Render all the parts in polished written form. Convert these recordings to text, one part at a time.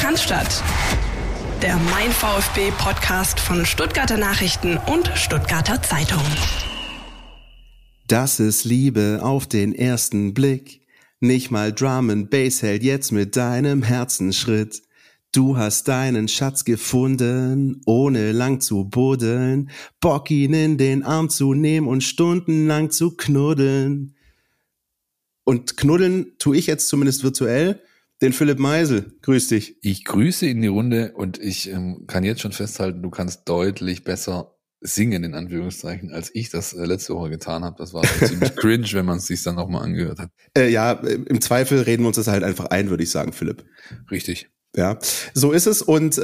Cannstatt. Der Mein VfB-Podcast von Stuttgarter Nachrichten und Stuttgarter Zeitung. Das ist Liebe auf den ersten Blick. Nicht mal Drum and Bass hält jetzt mit deinem Herzensschritt. Du hast deinen Schatz gefunden, ohne lang zu buddeln. Bock ihn in den Arm zu nehmen und stundenlang zu knuddeln. Und knuddeln tue ich jetzt zumindest virtuell den Philipp Meisel. Grüß dich. Ich grüße in die Runde und ich kann jetzt schon festhalten, du kannst deutlich besser singen, in Anführungszeichen, als ich das letzte Woche getan habe. Das war ziemlich cringe, wenn man es sich dann nochmal angehört hat. Ja, im Zweifel reden wir uns das halt einfach ein, würde ich sagen, Philipp. Richtig. Ja, so ist es und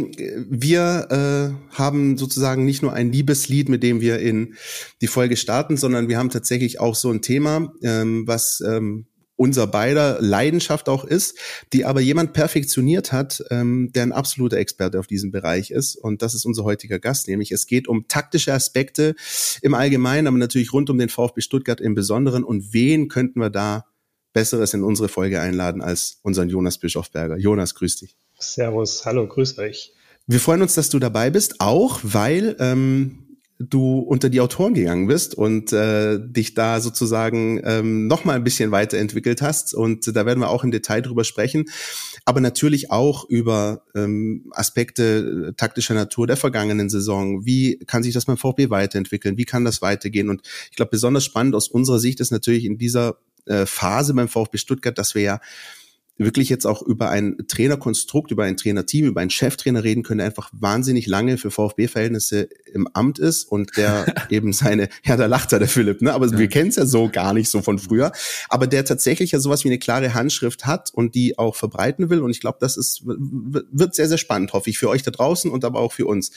wir haben sozusagen nicht nur ein Liebeslied, mit dem wir in die Folge starten, sondern wir haben tatsächlich auch so ein Thema, was unser beider Leidenschaft auch ist, die aber jemand perfektioniert hat, der ein absoluter Experte auf diesem Bereich ist, und das ist unser heutiger Gast, nämlich es geht um taktische Aspekte im Allgemeinen, aber natürlich rund um den VfB Stuttgart im Besonderen. Und wen könnten wir da Besseres in unsere Folge einladen als unseren Jonas Bischofberger. Jonas, grüß dich. Servus, hallo, grüß euch. Wir freuen uns, dass du dabei bist, auch weil du unter die Autoren gegangen bist und dich da sozusagen noch mal ein bisschen weiterentwickelt hast. Und da werden wir auch im Detail drüber sprechen. Aber natürlich auch über Aspekte taktischer Natur der vergangenen Saison. Wie kann sich das beim VfB weiterentwickeln? Wie kann das weitergehen? Und ich glaube, besonders spannend aus unserer Sicht ist natürlich in dieser Phase beim VfB Stuttgart, dass wir ja wirklich jetzt auch über ein Trainerkonstrukt, über ein Trainerteam, über einen Cheftrainer reden können, der einfach wahnsinnig lange für VfB-Verhältnisse im Amt ist und der eben ja, da lacht der Philipp, ne? Aber wir kennen es ja so gar nicht so von früher, aber der tatsächlich ja sowas wie eine klare Handschrift hat und die auch verbreiten will, und ich glaube, das wird sehr, sehr spannend, hoffe ich, für euch da draußen und aber auch für uns.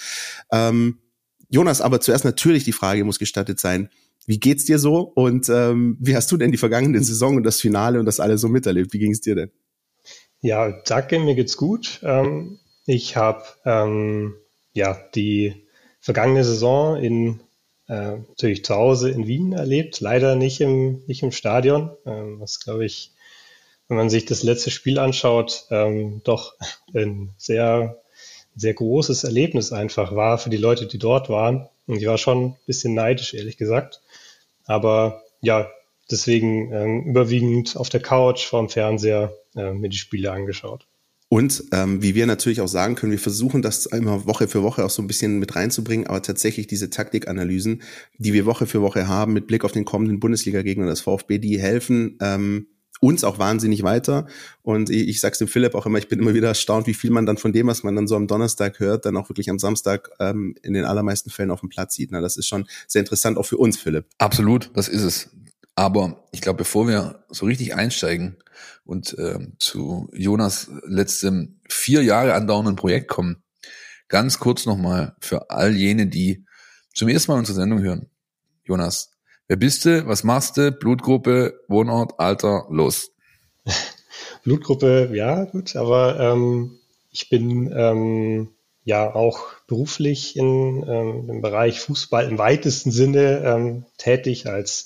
Jonas, aber zuerst natürlich die Frage muss gestattet sein: Wie geht's dir so und wie hast du denn die vergangenen Saison und das Finale und das alles so miterlebt? Wie ging's dir denn? Ja, danke, mir geht's gut. Ich habe die vergangene Saison natürlich zu Hause in Wien erlebt, leider nicht im Stadion, was, glaube ich, wenn man sich das letzte Spiel anschaut, doch ein sehr, sehr großes Erlebnis einfach war für die Leute, die dort waren. Und ich war schon ein bisschen neidisch, ehrlich gesagt. Aber ja, deswegen überwiegend auf der Couch vor dem Fernseher mir die Spiele angeschaut. Und wie wir natürlich auch sagen können, wir versuchen das immer Woche für Woche auch so ein bisschen mit reinzubringen, aber tatsächlich diese Taktikanalysen, die wir Woche für Woche haben mit Blick auf den kommenden Bundesliga-Gegner des VfB, die helfen uns auch wahnsinnig weiter. Und ich sag's dem Philipp auch immer, ich bin immer wieder erstaunt, wie viel man dann von dem, was man dann so am Donnerstag hört, dann auch wirklich am Samstag in den allermeisten Fällen auf dem Platz sieht. Na, das ist schon sehr interessant, auch für uns, Philipp. Absolut, das ist es. Aber ich glaube, bevor wir so richtig einsteigen und zu Jonas letztem 4 Jahre andauernden Projekt kommen, ganz kurz nochmal für all jene, die zum ersten Mal unsere Sendung hören. Jonas, wer bist du? Was machst du? Blutgruppe, Wohnort, Alter, los. Blutgruppe, ja, gut, aber ich bin auch beruflich im Bereich Fußball im weitesten Sinne tätig als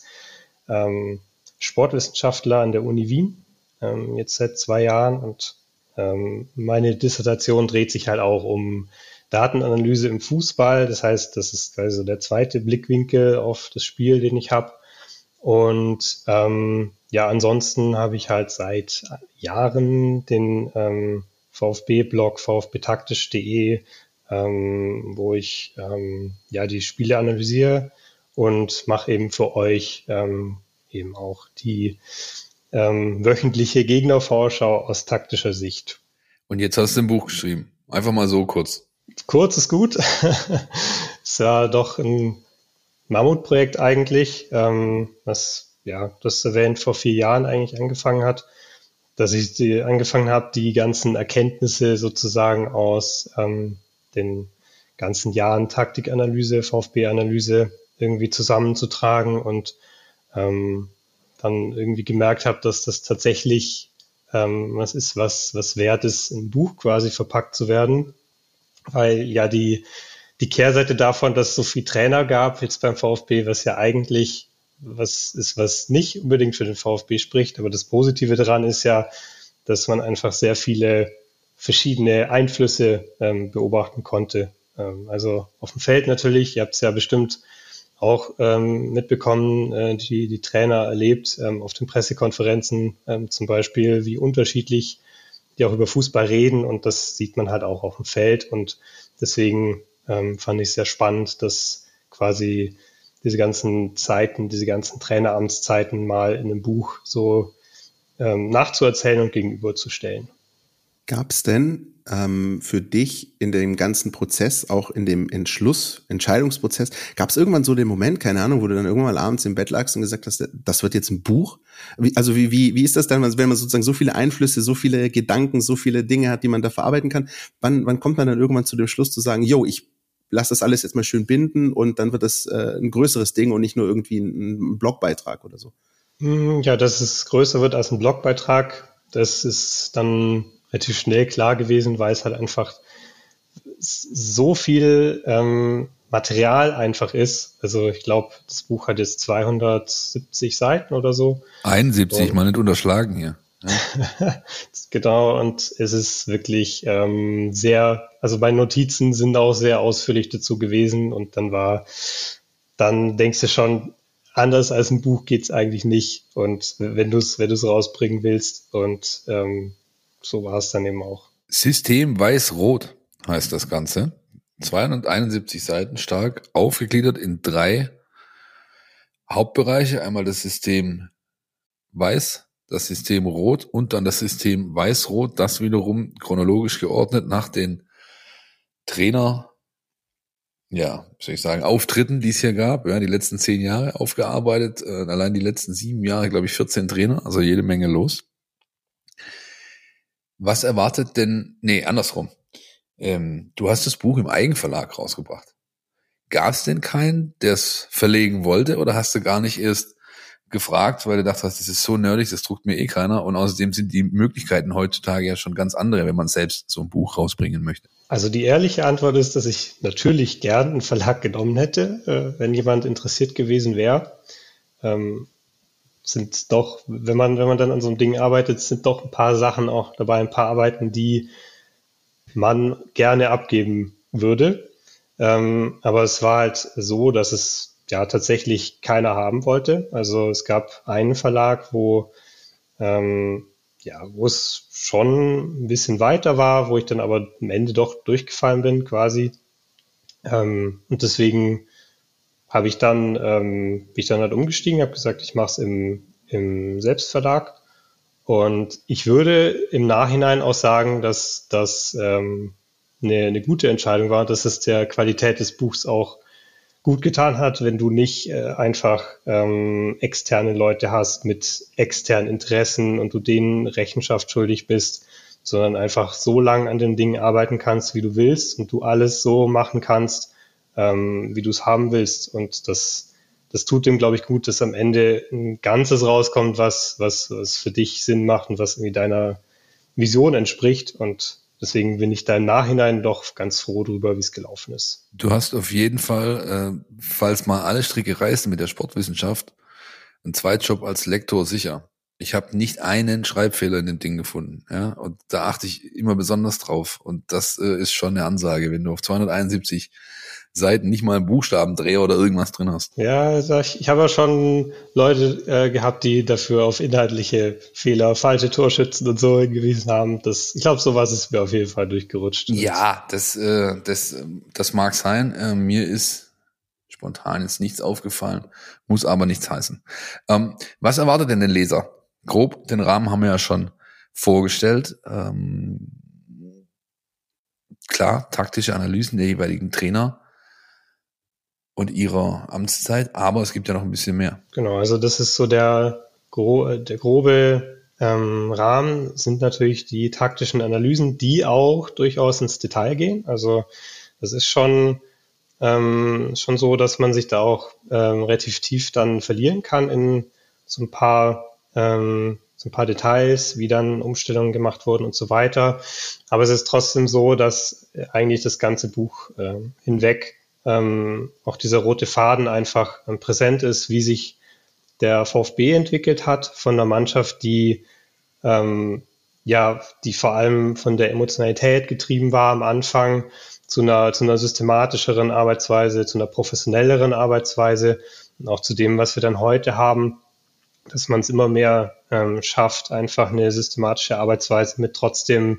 Sportwissenschaftler an der Uni Wien, jetzt seit 2 Jahren, und meine Dissertation dreht sich halt auch um Datenanalyse im Fußball. Das heißt, das ist also der zweite Blickwinkel auf das Spiel, den ich habe. Und ansonsten habe ich halt seit Jahren den VfB-Blog vfbtaktisch.de, wo ich die Spiele analysiere und mache eben für euch eben auch die wöchentliche Gegnervorschau aus taktischer Sicht. Und jetzt hast du ein Buch geschrieben. Einfach mal so kurz. Kurz ist gut. Es war doch ein Mammutprojekt eigentlich, das erwähnt vor 4 Jahren eigentlich angefangen hat, dass ich angefangen habe, die ganzen Erkenntnisse sozusagen aus den ganzen Jahren Taktikanalyse, VfB-Analyse irgendwie zusammenzutragen und dann irgendwie gemerkt habe, dass das tatsächlich was ist, was wert ist, in ein Buch quasi verpackt zu werden, weil ja die Kehrseite davon, dass es so viel Trainer gab jetzt beim VfB, was ja eigentlich was ist, was nicht unbedingt für den VfB spricht, aber das Positive daran ist ja, dass man einfach sehr viele verschiedene Einflüsse beobachten konnte. Also auf dem Feld natürlich, ihr habt es ja bestimmt auch mitbekommen, die Trainer erlebt, auf den Pressekonferenzen zum Beispiel, wie unterschiedlich die auch über Fußball reden, und das sieht man halt auch auf dem Feld, und deswegen fand ich es sehr spannend, dass quasi diese ganzen Zeiten, diese ganzen Traineramtszeiten mal in einem Buch so nachzuerzählen und gegenüberzustellen. Gab es denn für dich in dem ganzen Prozess, auch in dem Entscheidungsprozess, gab es irgendwann so den Moment, keine Ahnung, wo du dann irgendwann mal abends im Bett lagst und gesagt hast, das wird jetzt ein Buch? Wie ist das dann, wenn man sozusagen so viele Einflüsse, so viele Gedanken, so viele Dinge hat, die man da verarbeiten kann? Wann kommt man dann irgendwann zu dem Schluss zu sagen, ich lass das alles jetzt mal schön binden und dann wird das ein größeres Ding und nicht nur irgendwie ein Blogbeitrag oder so? Ja, dass es größer wird als ein Blogbeitrag, das ist dann relativ schnell klar gewesen, weil es halt einfach so viel Material einfach ist. Also ich glaube, das Buch hat jetzt 270 Seiten oder so. 71, mal nicht unterschlagen hier. Ja. Genau, und es ist wirklich also meine Notizen sind auch sehr ausführlich dazu gewesen, und dann denkst du schon, anders als ein Buch geht's eigentlich nicht, und wenn du es rausbringen willst, und so war es dann eben auch. System Weiß-Rot heißt das Ganze. 271 Seiten stark, aufgegliedert in 3 Hauptbereiche. Einmal das System Weiß, das System Rot und dann das System Weiß-Rot. Das wiederum chronologisch geordnet nach den Auftritten, die es hier gab. Ja, die letzten 10 Jahre aufgearbeitet. Allein die letzten 7 Jahre, glaube ich, 14 Trainer. Also jede Menge los. Was erwartet denn, andersrum. Du hast das Buch im Eigenverlag rausgebracht. Gab es denn keinen, der es verlegen wollte, oder hast du gar nicht erst gefragt, weil du dachtest, das ist so nerdig, das druckt mir keiner, und außerdem sind die Möglichkeiten heutzutage ja schon ganz andere, wenn man selbst so ein Buch rausbringen möchte? Also die ehrliche Antwort ist, dass ich natürlich gern einen Verlag genommen hätte, wenn jemand interessiert gewesen wäre. Sind doch, wenn man dann an so einem Ding arbeitet, sind doch ein paar Sachen auch dabei, ein paar Arbeiten, die man gerne abgeben würde. Aber es war halt so, dass es ja tatsächlich keiner haben wollte. Also es gab einen Verlag, wo es schon ein bisschen weiter war, wo ich dann aber am Ende doch durchgefallen bin quasi. Und deswegen bin ich dann halt umgestiegen, habe gesagt, ich mache es im Selbstverlag. Und ich würde im Nachhinein auch sagen, dass das eine gute Entscheidung war, dass es der Qualität des Buchs auch gut getan hat, wenn du nicht einfach externe Leute hast mit externen Interessen und du denen Rechenschaft schuldig bist, sondern einfach so lang an dem Ding arbeiten kannst, wie du willst, und du alles so machen kannst, wie du es haben willst. Und das tut dem, glaube ich, gut, dass am Ende ein Ganzes rauskommt, was für dich Sinn macht und was irgendwie deiner Vision entspricht. Und deswegen bin ich da im Nachhinein doch ganz froh drüber, wie es gelaufen ist. Du hast auf jeden Fall, falls mal alle Stricke reißen mit der Sportwissenschaft, einen Zweitjob als Lektor sicher. Ich habe nicht einen Schreibfehler in dem Ding gefunden, ja, und da achte ich immer besonders drauf. Und das ist schon eine Ansage, wenn du auf 271 Seiten nicht mal einen Buchstabendreher oder irgendwas drin hast. Ja, ich habe ja schon Leute gehabt, die dafür auf inhaltliche Fehler, falsche Torschützen und so hingewiesen haben. Ich glaube, sowas ist mir auf jeden Fall durchgerutscht. Ja, das mag sein. Mir ist spontan jetzt nichts aufgefallen, muss aber nichts heißen. Was erwartet denn den Leser? Grob, den Rahmen haben wir ja schon vorgestellt. Klar, taktische Analysen der jeweiligen Trainer und ihrer Amtszeit, aber es gibt ja noch ein bisschen mehr. Genau, also das ist so der grobe Rahmen, sind natürlich die taktischen Analysen, die auch durchaus ins Detail gehen. Also das ist schon so, dass man sich da auch relativ tief dann verlieren kann in so ein paar Details, wie dann Umstellungen gemacht wurden und so weiter. Aber es ist trotzdem so, dass eigentlich das ganze Buch hinweg auch dieser rote Faden einfach präsent ist, wie sich der VfB entwickelt hat von einer Mannschaft, die die vor allem von der Emotionalität getrieben war am Anfang, zu einer systematischeren Arbeitsweise, zu einer professionelleren Arbeitsweise und auch zu dem, was wir dann heute haben, dass man es immer mehr schafft, einfach eine systematische Arbeitsweise mit trotzdem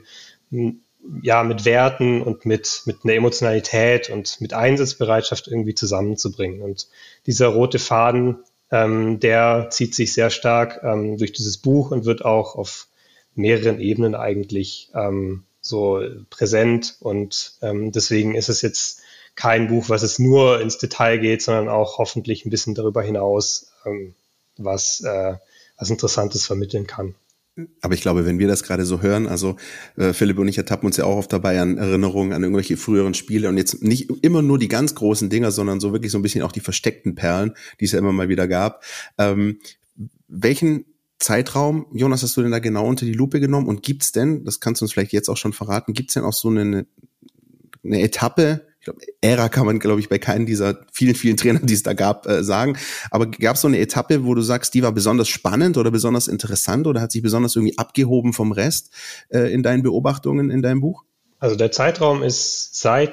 mit Werten und mit einer Emotionalität und mit Einsatzbereitschaft irgendwie zusammenzubringen. Und dieser rote Faden, der zieht sich sehr stark durch dieses Buch und wird auch auf mehreren Ebenen eigentlich so präsent. Und deswegen ist es jetzt kein Buch, was es nur ins Detail geht, sondern auch hoffentlich ein bisschen darüber hinaus, was Interessantes vermitteln kann. Aber ich glaube, wenn wir das gerade so hören, also Philipp und ich ertappen uns ja auch oft dabei an Erinnerungen an irgendwelche früheren Spiele und jetzt nicht immer nur die ganz großen Dinger, sondern so wirklich so ein bisschen auch die versteckten Perlen, die es ja immer mal wieder gab. Welchen Zeitraum, Jonas, hast du denn da genau unter die Lupe genommen und gibt's denn, das kannst du uns vielleicht jetzt auch schon verraten, gibt's denn auch so eine Etappe, ich glaube, Ära kann man, glaube ich, bei keinem dieser vielen, vielen Trainer, die es da gab, sagen. Aber gab es so eine Etappe, wo du sagst, die war besonders spannend oder besonders interessant oder hat sich besonders irgendwie abgehoben vom Rest in deinen Beobachtungen in deinem Buch? Also der Zeitraum ist seit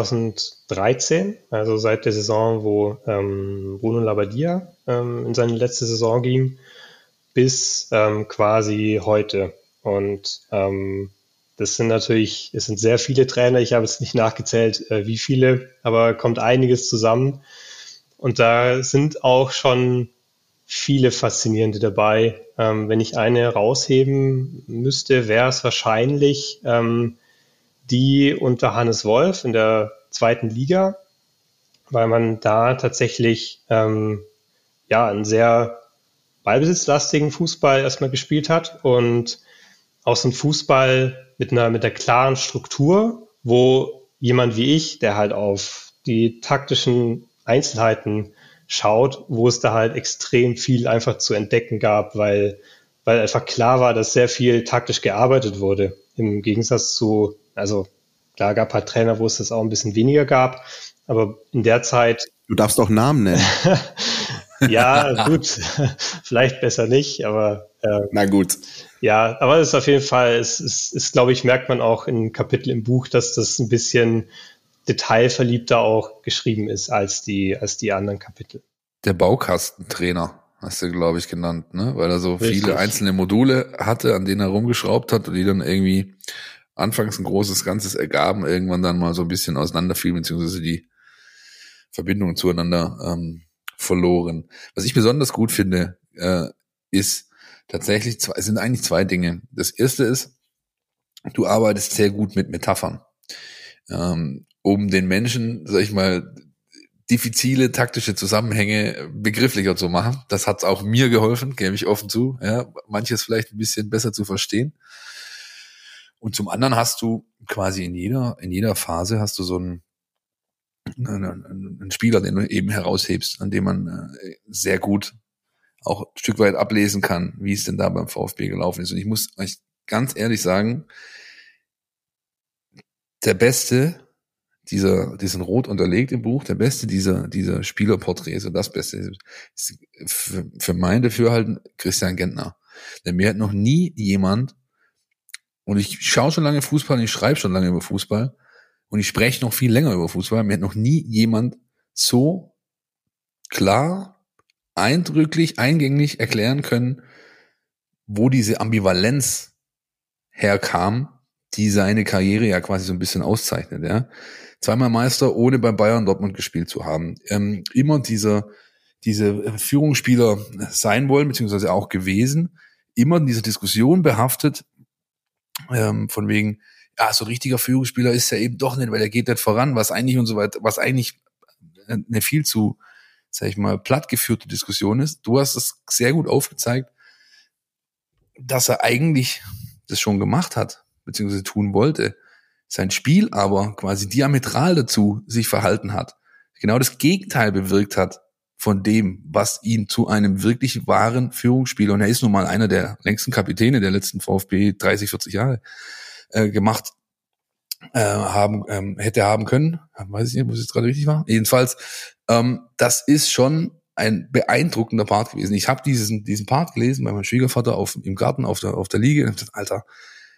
2013, also seit der Saison, wo Bruno Labbadia in seine letzte Saison ging, bis quasi heute. Und es sind sehr viele Trainer, ich habe jetzt nicht nachgezählt, wie viele, aber kommt einiges zusammen. Und da sind auch schon viele Faszinierende dabei. Wenn ich eine rausheben müsste, wäre es wahrscheinlich die unter Hannes Wolf in der 2. Liga, weil man da tatsächlich einen sehr ballbesitzlastigen Fußball erstmal gespielt hat und auch so ein Fußball mit einer klaren Struktur, wo jemand wie ich, der halt auf die taktischen Einzelheiten schaut, wo es da halt extrem viel einfach zu entdecken gab, weil einfach klar war, dass sehr viel taktisch gearbeitet wurde. Im Gegensatz zu, also klar gab halt Trainer, wo es das auch ein bisschen weniger gab, aber in der Zeit... Du darfst auch Namen nennen. Ja, gut, vielleicht besser nicht, aber... Na gut. Ja, aber es ist auf jeden Fall, es ist, glaube ich, merkt man auch in Kapitel im Buch, dass das ein bisschen detailverliebter auch geschrieben ist als die anderen Kapitel. Der Baukastentrainer hast du, glaube ich, genannt, ne? Weil er so Richtig. viele einzelne Module hatte, an denen er rumgeschraubt hat und die dann irgendwie anfangs ein großes Ganzes ergaben, irgendwann dann mal so ein bisschen auseinanderfielen, beziehungsweise die Verbindungen zueinander verloren. Was ich besonders gut finde, ist tatsächlich es sind eigentlich zwei Dinge. Das erste ist, du arbeitest sehr gut mit Metaphern, um den Menschen, sag ich mal, diffizile taktische Zusammenhänge begrifflicher zu machen. Das hat auch mir geholfen, gebe ich offen zu, ja, manches vielleicht ein bisschen besser zu verstehen. Und zum anderen hast du quasi in jeder Phase hast du so einen Spieler, den du eben heraushebst, an dem man sehr gut auch ein Stück weit ablesen kann, wie es denn da beim VfB gelaufen ist. Und ich muss euch ganz ehrlich sagen, der Beste die sind rot unterlegt im Buch, der Beste dieser Spielerporträts und das Beste ist für mein Dafürhalten Christian Gentner. Denn mir hat noch nie jemand, und ich schaue schon lange Fußball und ich schreibe schon lange über Fußball und ich spreche noch viel länger über Fußball, mir hat noch nie jemand so klar, eindrücklich, eingängig erklären können, wo diese Ambivalenz herkam, die seine Karriere ja quasi so ein bisschen auszeichnet, ja. Zweimal Meister, ohne bei Bayern Dortmund gespielt zu haben. Immer diese Führungsspieler sein wollen, beziehungsweise auch gewesen, immer in dieser Diskussion behaftet, von wegen, ja, so richtiger Führungsspieler ist er eben doch nicht, weil er geht nicht voran, was eigentlich und so weiter, was eigentlich eine viel zu, sag ich mal, plattgeführte Diskussion ist. Du hast es sehr gut aufgezeigt, dass er eigentlich das schon gemacht hat, beziehungsweise tun wollte, sein Spiel aber quasi diametral dazu sich verhalten hat, genau das Gegenteil bewirkt hat von dem, was ihn zu einem wirklich wahren Führungsspieler, und er ist nun mal einer der längsten Kapitäne der letzten VfB 30, 40 Jahre gemacht hätte haben können. Weiß ich nicht, ob es jetzt gerade richtig war. Jedenfalls, das ist schon ein beeindruckender Part gewesen. Ich habe diesen Part gelesen bei meinem Schwiegervater im Garten auf der Liege und hab gesagt, Alter,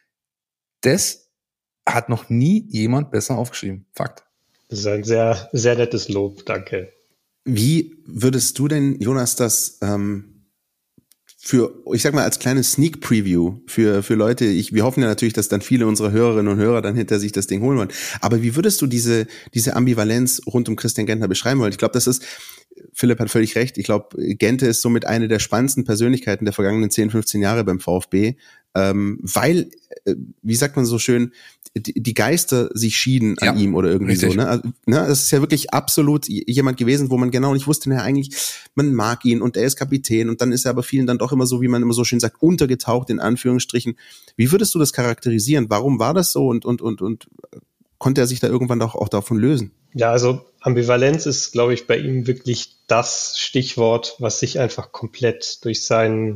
Das hat noch nie jemand besser aufgeschrieben. Fakt. Das ist ein sehr, sehr nettes Lob. Danke. Wie würdest du denn, Jonas, das für, ich sag mal, als kleines Sneak Preview für Leute, wir hoffen ja natürlich, dass dann viele unserer Hörerinnen und Hörer dann hinter sich das Ding holen wollen. Aber wie würdest du diese Ambivalenz rund um Christian Gentner beschreiben wollen? Ich glaube, Philipp hat völlig recht. Ich glaube, Gente ist somit eine der spannendsten Persönlichkeiten der vergangenen 10, 15 Jahre beim VfB, weil, wie sagt man so schön, die Geister sich schieden an ihm oder irgendwie richtig. So. Ne? Also, das ist ja wirklich absolut jemand gewesen, wo man genau nicht wusste, eigentlich, man mag ihn und er ist Kapitän und dann ist er aber vielen dann doch immer so, wie man immer so schön sagt, untergetaucht in Anführungsstrichen. Wie würdest du das charakterisieren? Warum war das so und konnte er sich da irgendwann auch davon lösen? Ja, also Ambivalenz ist, glaube ich, bei ihm wirklich das Stichwort, was sich einfach komplett durch sein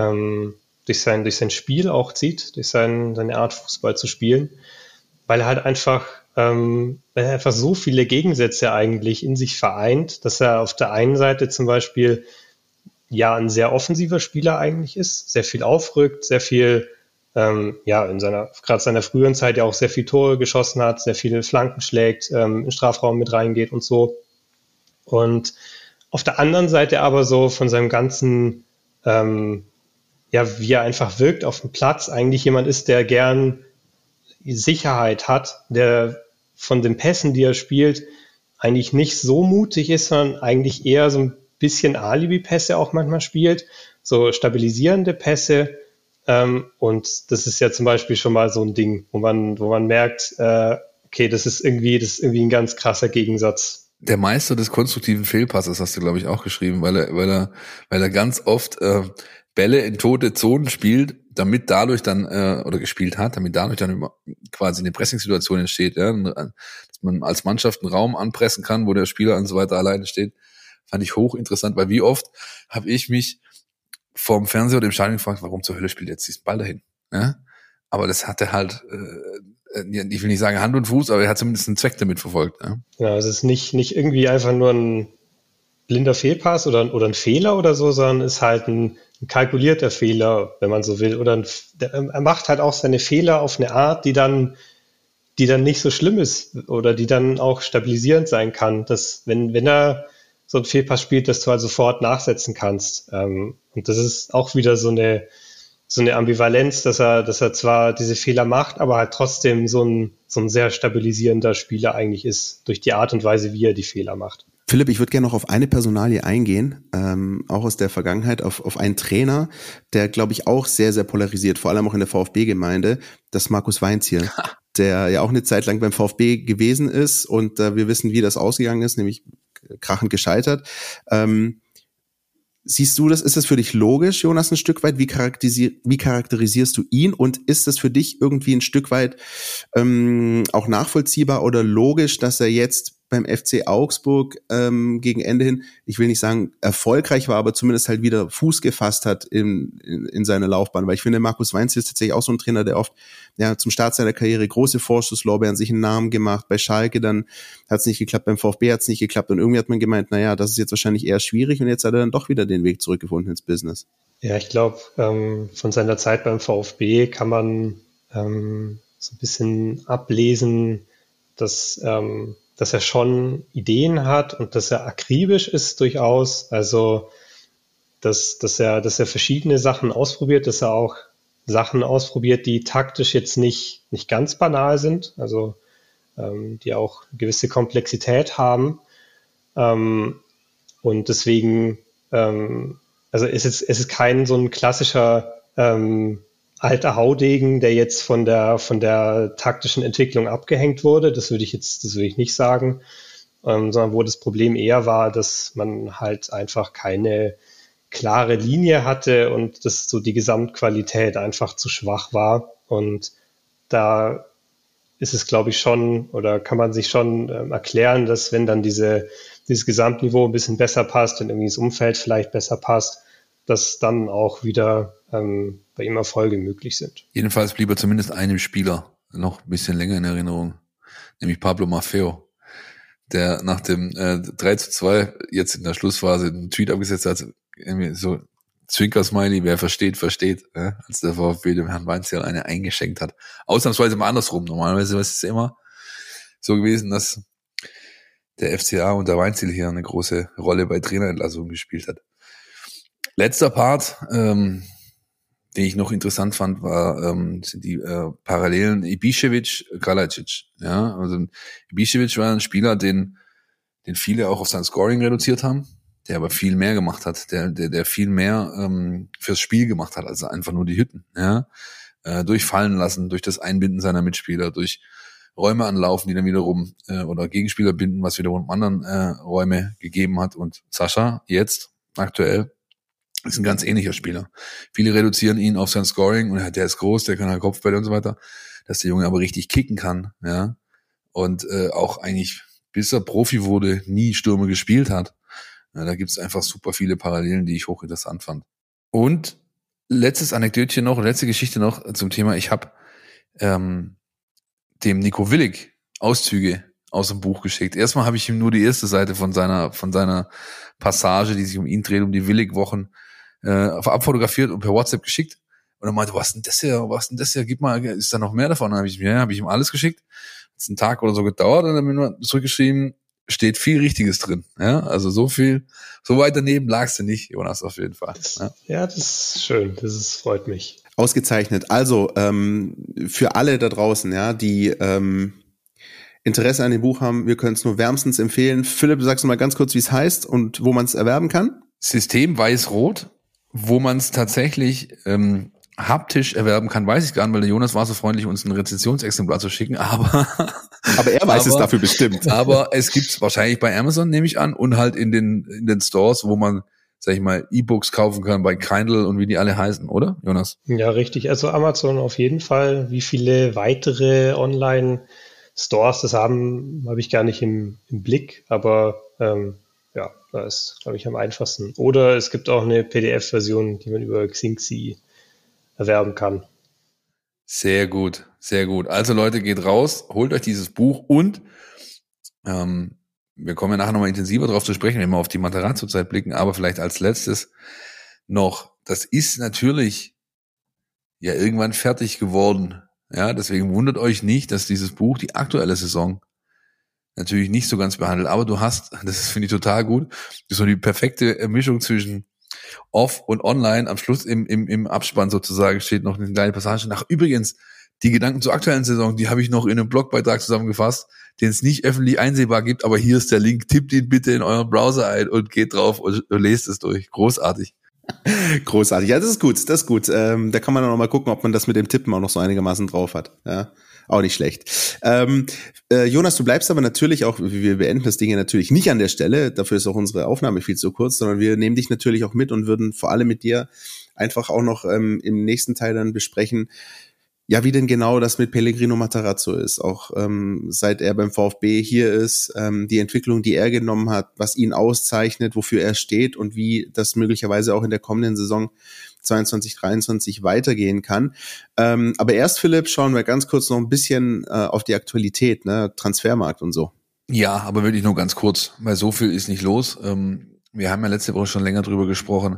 Spiel auch zieht, durch seine Art Fußball zu spielen, weil er halt einfach so viele Gegensätze eigentlich in sich vereint, dass er auf der einen Seite zum Beispiel ja ein sehr offensiver Spieler eigentlich ist, sehr viel aufrückt, sehr viel in gerade seiner früheren Zeit ja auch sehr viel Tore geschossen hat, sehr viele Flanken schlägt, in den Strafraum mit reingeht und so. Und auf der anderen Seite aber so von seinem ganzen, wie er einfach wirkt auf dem Platz, eigentlich jemand ist, der gern Sicherheit hat, der von den Pässen, die er spielt, eigentlich nicht so mutig ist, sondern eigentlich eher so ein bisschen Alibi-Pässe auch manchmal spielt, so stabilisierende Pässe. Und das ist ja zum Beispiel schon mal so ein Ding, wo man merkt, okay, das ist irgendwie ein ganz krasser Gegensatz. Der Meister des konstruktiven Fehlpasses hast du, glaube ich, auch geschrieben, weil er ganz oft Bälle in tote Zonen spielt, damit dadurch dann quasi eine Pressingsituation entsteht, ja, dass man als Mannschaft einen Raum anpressen kann, wo der Spieler und so weiter alleine steht. Fand ich hochinteressant, weil wie oft habe ich mich vorm Fernseher oder im Stadion gefragt, warum zur Hölle spielt jetzt diesen Ball dahin? Ja? Aber das hatte halt, ich will nicht sagen Hand und Fuß, aber er hat zumindest einen Zweck damit verfolgt. Ja, ja, es ist nicht irgendwie einfach nur ein blinder Fehlpass oder ein Fehler oder so, sondern ist halt ein kalkulierter Fehler, wenn man so will. Oder er macht halt auch seine Fehler auf eine Art, die dann nicht so schlimm ist oder die dann auch stabilisierend sein kann, dass wenn er so ein Fehlpass spielt, dass du halt sofort nachsetzen kannst. Und das ist auch wieder so eine Ambivalenz, dass er zwar diese Fehler macht, aber halt trotzdem so ein sehr stabilisierender Spieler eigentlich ist, durch die Art und Weise, wie er die Fehler macht. Philipp, ich würde gerne noch auf eine Personalie eingehen, auch aus der Vergangenheit, auf einen Trainer, der, glaube ich, auch sehr, sehr polarisiert, vor allem auch in der VfB-Gemeinde, das Markus Weinzierl, der ja auch eine Zeit lang beim VfB gewesen ist und wir wissen, wie das ausgegangen ist, nämlich krachend gescheitert. Siehst du das, ist das für dich logisch, Jonas, ein Stück weit? Wie charakterisierst du ihn und ist das für dich irgendwie ein Stück weit auch nachvollziehbar oder logisch, dass er jetzt beim FC Augsburg gegen Ende hin, ich will nicht sagen erfolgreich war, aber zumindest halt wieder Fuß gefasst hat in seiner Laufbahn, weil ich finde, Markus Weinzierl ist tatsächlich auch so ein Trainer, der oft zum Start seiner Karriere große Vorschusslorbeeren sich einen Namen gemacht, bei Schalke dann hat es nicht geklappt, beim VfB hat es nicht geklappt und irgendwie hat man gemeint, das ist jetzt wahrscheinlich eher schwierig und jetzt hat er dann doch wieder den Weg zurückgefunden ins Business. Ja, ich glaube, von seiner Zeit beim VfB kann man so ein bisschen ablesen, dass er schon Ideen hat und dass er akribisch ist durchaus. Also, dass er verschiedene Sachen ausprobiert, dass er auch Sachen ausprobiert, die taktisch jetzt nicht ganz banal sind, also die auch eine gewisse Komplexität haben. Und deswegen, also es ist kein so ein klassischer alter Haudegen, der jetzt von der taktischen Entwicklung abgehängt wurde. Das würde ich nicht sagen, sondern wo das Problem eher war, dass man halt einfach keine klare Linie hatte und dass so die Gesamtqualität einfach zu schwach war. Und da ist es, glaube ich, schon, oder kann man sich schon erklären, dass wenn dann dieses Gesamtniveau ein bisschen besser passt und irgendwie das Umfeld vielleicht besser passt, dass dann auch wieder bei ihm Erfolge möglich sind. Jedenfalls blieb er zumindest einem Spieler noch ein bisschen länger in Erinnerung, nämlich Pablo Maffeo, der nach dem 3:2 jetzt in der Schlussphase einen Tweet abgesetzt hat, irgendwie so Zwinker-Smiley, wer versteht, versteht, als der VfB dem Herrn Weinzierl eine eingeschenkt hat. Ausnahmsweise mal andersrum. Normalerweise ist es immer so gewesen, dass der FCA und der Weinzierl hier eine große Rolle bei Trainerentlassungen gespielt hat. Letzter Part, den ich noch interessant fand, sind die Parallelen Ibišević-Kalajdzic. Ja, also Ibišević war ein Spieler, den viele auch auf sein Scoring reduziert haben, der aber viel mehr gemacht hat, der viel mehr fürs Spiel gemacht hat, als einfach nur die Hütten. Ja, durch Fallen lassen, durch das Einbinden seiner Mitspieler, durch Räume anlaufen, die dann wiederum oder Gegenspieler binden, was wiederum anderen Räume gegeben hat. Und Sascha jetzt aktuell ist ein ganz ähnlicher Spieler. Viele reduzieren ihn auf sein Scoring und der ist groß, der kann halt Kopfbälle und so weiter, dass der Junge aber richtig kicken kann, ja, und auch eigentlich, bis er Profi wurde, nie Stürmer gespielt hat. Ja, da gibt's einfach super viele Parallelen, die ich hochinteressant fand. Und letzte Geschichte noch zum Thema, ich habe dem Nico Willig Auszüge aus dem Buch geschickt. Erstmal habe ich ihm nur die erste Seite von seiner Passage, die sich um ihn dreht, um die Willig-Wochen, abfotografiert und per WhatsApp geschickt. Und er meinte, was denn das hier? Gib mal, ist da noch mehr davon? Dann habe ich ihm alles geschickt. Hat's einen Tag oder so gedauert und dann bin ich zurückgeschrieben, steht viel Richtiges drin. Ja, also so weit daneben lagst du nicht, Jonas, auf jeden Fall. Ja, das ist schön. Freut mich. Ausgezeichnet. Also, für alle da draußen, ja, die Interesse an dem Buch haben, wir können es nur wärmstens empfehlen. Philipp, sagst du mal ganz kurz, wie es heißt und wo man es erwerben kann? System Weiß-Rot. Wo man es tatsächlich haptisch erwerben kann, weiß ich gar nicht, weil der Jonas war so freundlich, uns ein Rezensionsexemplar zu schicken, aber er weiß es dafür bestimmt. Aber es gibt's wahrscheinlich bei Amazon, nehme ich an, und halt in den Stores, wo man, sag ich mal, E-Books kaufen kann, bei Kindle und wie die alle heißen, oder, Jonas? Ja, richtig. Also Amazon auf jeden Fall. Wie viele weitere Online-Stores das habe ich gar nicht im Blick, aber ja, da ist, glaube ich, am einfachsten. Oder es gibt auch eine PDF-Version, die man über Xingxi erwerben kann. Sehr gut, sehr gut. Also Leute, geht raus, holt euch dieses Buch und wir kommen ja nachher nochmal intensiver drauf zu sprechen, wenn wir auf die Matarazzo-Zeit blicken, aber vielleicht als letztes noch, das ist natürlich ja irgendwann fertig geworden. Ja, deswegen wundert euch nicht, dass dieses Buch die aktuelle Saison natürlich nicht so ganz behandelt, aber du hast, das finde ich total gut, das ist so die perfekte Mischung zwischen Off und Online. Am Schluss im Abspann sozusagen steht noch eine kleine Passage nach. Übrigens, die Gedanken zur aktuellen Saison, die habe ich noch in einem Blogbeitrag zusammengefasst, den es nicht öffentlich einsehbar gibt, aber hier ist der Link, tippt ihn bitte in euren Browser ein und geht drauf und lest es durch. Großartig. Großartig. Ja, das ist gut. Da kann man auch noch mal gucken, ob man das mit dem Tippen auch noch so einigermaßen drauf hat. Ja. Auch nicht schlecht. Jonas, du bleibst aber natürlich auch, wir beenden das Ding ja natürlich nicht an der Stelle, dafür ist auch unsere Aufnahme viel zu kurz, sondern wir nehmen dich natürlich auch mit und würden vor allem mit dir einfach auch noch im nächsten Teil dann besprechen, ja, wie denn genau das mit Pellegrino Matarazzo ist, auch seit er beim VfB hier ist, die Entwicklung, die er genommen hat, was ihn auszeichnet, wofür er steht und wie das möglicherweise auch in der kommenden Saison 22, 23 weitergehen kann. Aber erst, Philipp, schauen wir ganz kurz noch ein bisschen auf die Aktualität, ne, Transfermarkt und so. Ja, aber wirklich nur ganz kurz, weil so viel ist nicht los. Wir haben ja letzte Woche schon länger drüber gesprochen.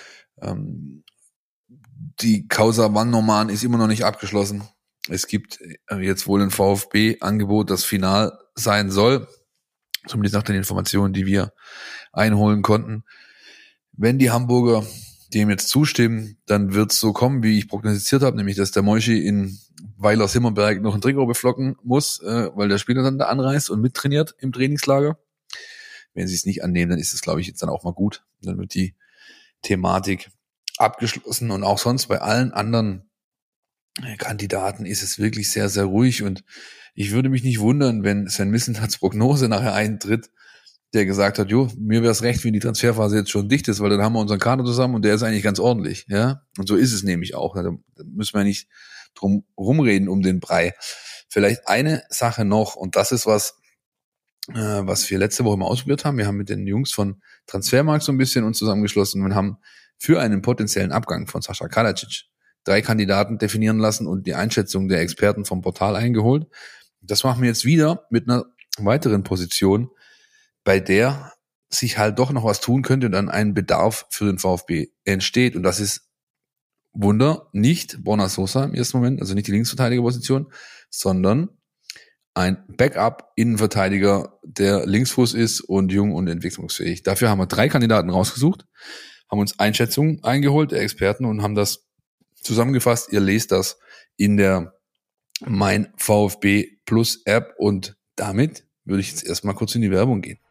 Die Causa Van Norman ist immer noch nicht abgeschlossen. Es gibt jetzt wohl ein VfB-Angebot, das final sein soll. Zumindest nach den Informationen, die wir einholen konnten. Wenn die Hamburger dem jetzt zustimmen, dann wird es so kommen, wie ich prognostiziert habe, nämlich dass der Moischi in Weiler-Simmerberg noch ein Trikot beflocken muss, weil der Spieler dann da anreist und mittrainiert im Trainingslager. Wenn sie es nicht annehmen, dann ist es, glaube ich, jetzt dann auch mal gut. Dann wird die Thematik abgeschlossen und auch sonst bei allen anderen Kandidaten ist es wirklich sehr, sehr ruhig und ich würde mich nicht wundern, wenn Sven Missentats Prognose nachher eintritt, der gesagt hat, jo, mir wäre es recht, wenn die Transferphase jetzt schon dicht ist, weil dann haben wir unseren Kader zusammen und der ist eigentlich ganz ordentlich, ja. Und so ist es nämlich auch. Da müssen wir nicht drum rumreden um den Brei. Vielleicht eine Sache noch und das ist was wir letzte Woche mal ausprobiert haben. Wir haben mit den Jungs von Transfermarkt so ein bisschen uns zusammengeschlossen und haben für einen potenziellen Abgang von Sascha Kalajdzic 3 Kandidaten definieren lassen und die Einschätzung der Experten vom Portal eingeholt. Das machen wir jetzt wieder mit einer weiteren Position, bei der sich halt doch noch was tun könnte und dann ein Bedarf für den VfB entsteht. Und das ist nicht Borna Sosa im ersten Moment, also nicht die Linksverteidigerposition, sondern ein Backup-Innenverteidiger, der Linksfuß ist und jung und entwicklungsfähig. Dafür haben wir 3 Kandidaten rausgesucht, haben uns Einschätzungen eingeholt, der Experten, und haben das zusammengefasst. Ihr lest das in der Mein VfB Plus App, und damit würde ich jetzt erstmal kurz in die Werbung gehen.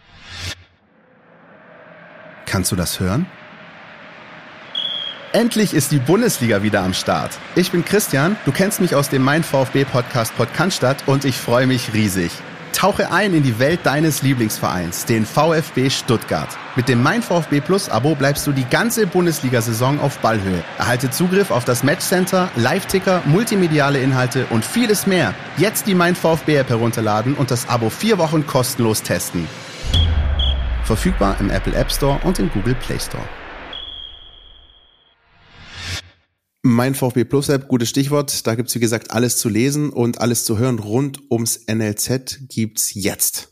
Kannst du das hören? Endlich ist die Bundesliga wieder am Start. Ich bin Christian, du kennst mich aus dem Mein VfB Podcast Podcaststadt, und ich freue mich riesig. Tauche ein in die Welt deines Lieblingsvereins, den VfB Stuttgart. Mit dem Mein VfB Plus Abo bleibst du die ganze Bundesliga-Saison auf Ballhöhe. Erhalte Zugriff auf das Matchcenter, Live-Ticker, multimediale Inhalte und vieles mehr. Jetzt die Mein VfB App herunterladen und das Abo 4 Wochen kostenlos testen. Verfügbar im Apple App Store und im Google Play Store. Mein VfB Plus App, gutes Stichwort. Da gibt's wie gesagt alles zu lesen und alles zu hören rund ums NLZ gibt's jetzt.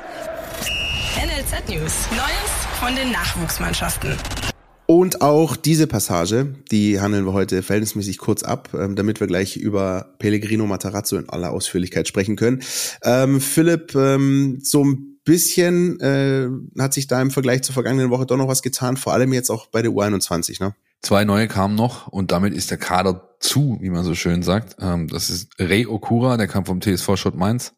NLZ News. Neues von den Nachwuchsmannschaften. Und auch diese Passage, die handeln wir heute verhältnismäßig kurz ab, damit wir gleich über Pellegrino Matarazzo in aller Ausführlichkeit sprechen können. Philipp, so ein bisschen hat sich da im Vergleich zur vergangenen Woche doch noch was getan, vor allem jetzt auch bei der U21, ne? 2 neue kamen noch und damit ist der Kader zu, wie man so schön sagt. Das ist Rei Okura, der kam vom TSV Schott Mainz.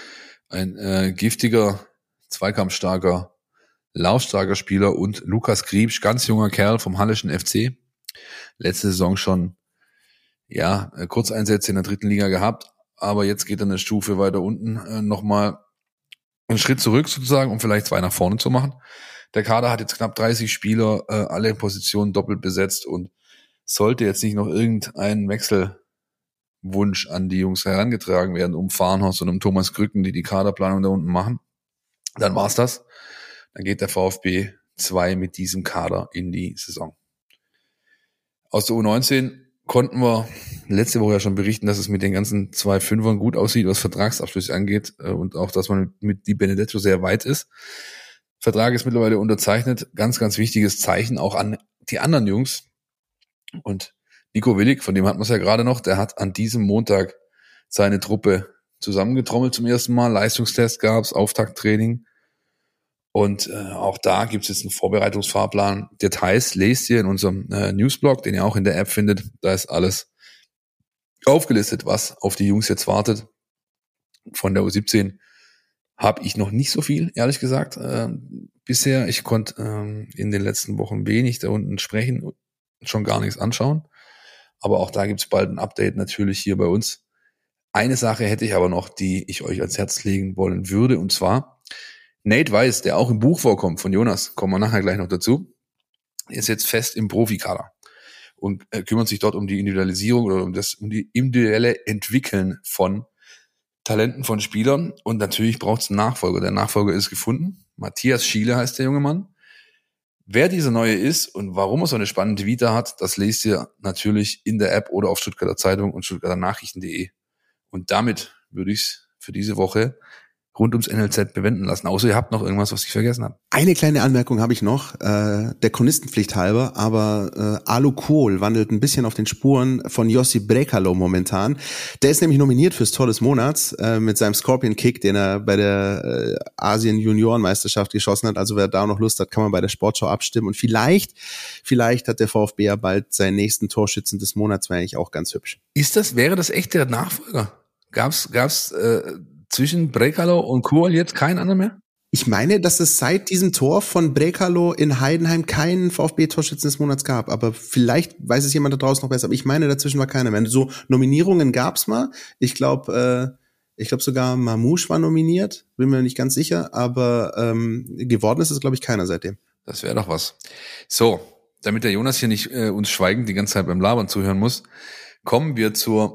Ein giftiger, zweikampfstarker, laufstarker Spieler, und Lukas Griebsch, ganz junger Kerl vom Halleschen FC. Letzte Saison schon, Kurzeinsätze in der 3. Liga gehabt, aber jetzt geht er eine Stufe weiter unten, nochmal einen Schritt zurück sozusagen, um vielleicht 2 nach vorne zu machen. Der Kader hat jetzt knapp 30 Spieler, alle Positionen doppelt besetzt, und sollte jetzt nicht noch irgendein Wechselwunsch an die Jungs herangetragen werden, um Farnhorst und um Thomas Krücken, die Kaderplanung da unten machen, dann war's das. Dann geht der VfB 2 mit diesem Kader in die Saison. Aus der U19 konnten wir letzte Woche ja schon berichten, dass es mit den ganzen 2 Fünfern gut aussieht, was Vertragsabschlüsse angeht, und auch, dass man mit Di Benedetto sehr weit ist. Vertrag ist mittlerweile unterzeichnet. Ganz, ganz wichtiges Zeichen auch an die anderen Jungs. Und Nico Willig, von dem hat man es ja gerade noch, der hat an diesem Montag seine Truppe zusammengetrommelt zum ersten Mal. Leistungstest gab's, Auftakttraining. Und auch da gibt's jetzt einen Vorbereitungsfahrplan. Details lest ihr in unserem Newsblog, den ihr auch in der App findet. Da ist alles aufgelistet, was auf die Jungs jetzt wartet. Von der U17 habe ich noch nicht so viel, ehrlich gesagt, bisher. Ich konnte in den letzten Wochen wenig da unten sprechen und schon gar nichts anschauen. Aber auch da gibt's bald ein Update natürlich hier bei uns. Eine Sache hätte ich aber noch, die ich euch ans Herz legen wollen würde, und zwar Nate Weiss, der auch im Buch vorkommt von Jonas, kommen wir nachher gleich noch dazu, ist jetzt fest im Profikader und kümmert sich dort um die Individualisierung oder um die individuelle Entwickeln von Talenten von Spielern, und natürlich braucht es einen Nachfolger. Der Nachfolger ist gefunden. Matthias Schiele heißt der junge Mann. Wer dieser Neue ist und warum er so eine spannende Vita hat, das lest ihr natürlich in der App oder auf Stuttgarter Zeitung und stuttgarternachrichten.de. Und damit würde ich es für diese Woche rund ums NLZ bewenden lassen. Außer ihr habt noch irgendwas, was ich vergessen habe. Eine kleine Anmerkung habe ich noch, der Chronistenpflicht halber, aber Alu Kohl wandelt ein bisschen auf den Spuren von Jossi Brekalo momentan. Der ist nämlich nominiert fürs Tor des Monats mit seinem Scorpion Kick, den er bei der Asien-Junioren-Meisterschaft geschossen hat. Also wer da noch Lust hat, kann man bei der Sportschau abstimmen. Und vielleicht hat der VfB ja bald seinen nächsten Torschützen des Monats, wäre eigentlich auch ganz hübsch. Wäre das echt der Nachfolger? Gab's zwischen Brekalo und Kohl jetzt kein anderer mehr? Ich meine, dass es seit diesem Tor von Brekalo in Heidenheim keinen VfB-Torschützen des Monats gab. Aber vielleicht weiß es jemand da draußen noch besser. Aber ich meine, dazwischen war keiner mehr. So Nominierungen gab's mal. Ich glaube sogar Mamouche war nominiert. Bin mir nicht ganz sicher. Aber geworden ist es, glaube ich, keiner seitdem. Das wäre doch was. So, damit der Jonas hier nicht uns schweigend die ganze Zeit beim Labern zuhören muss, kommen wir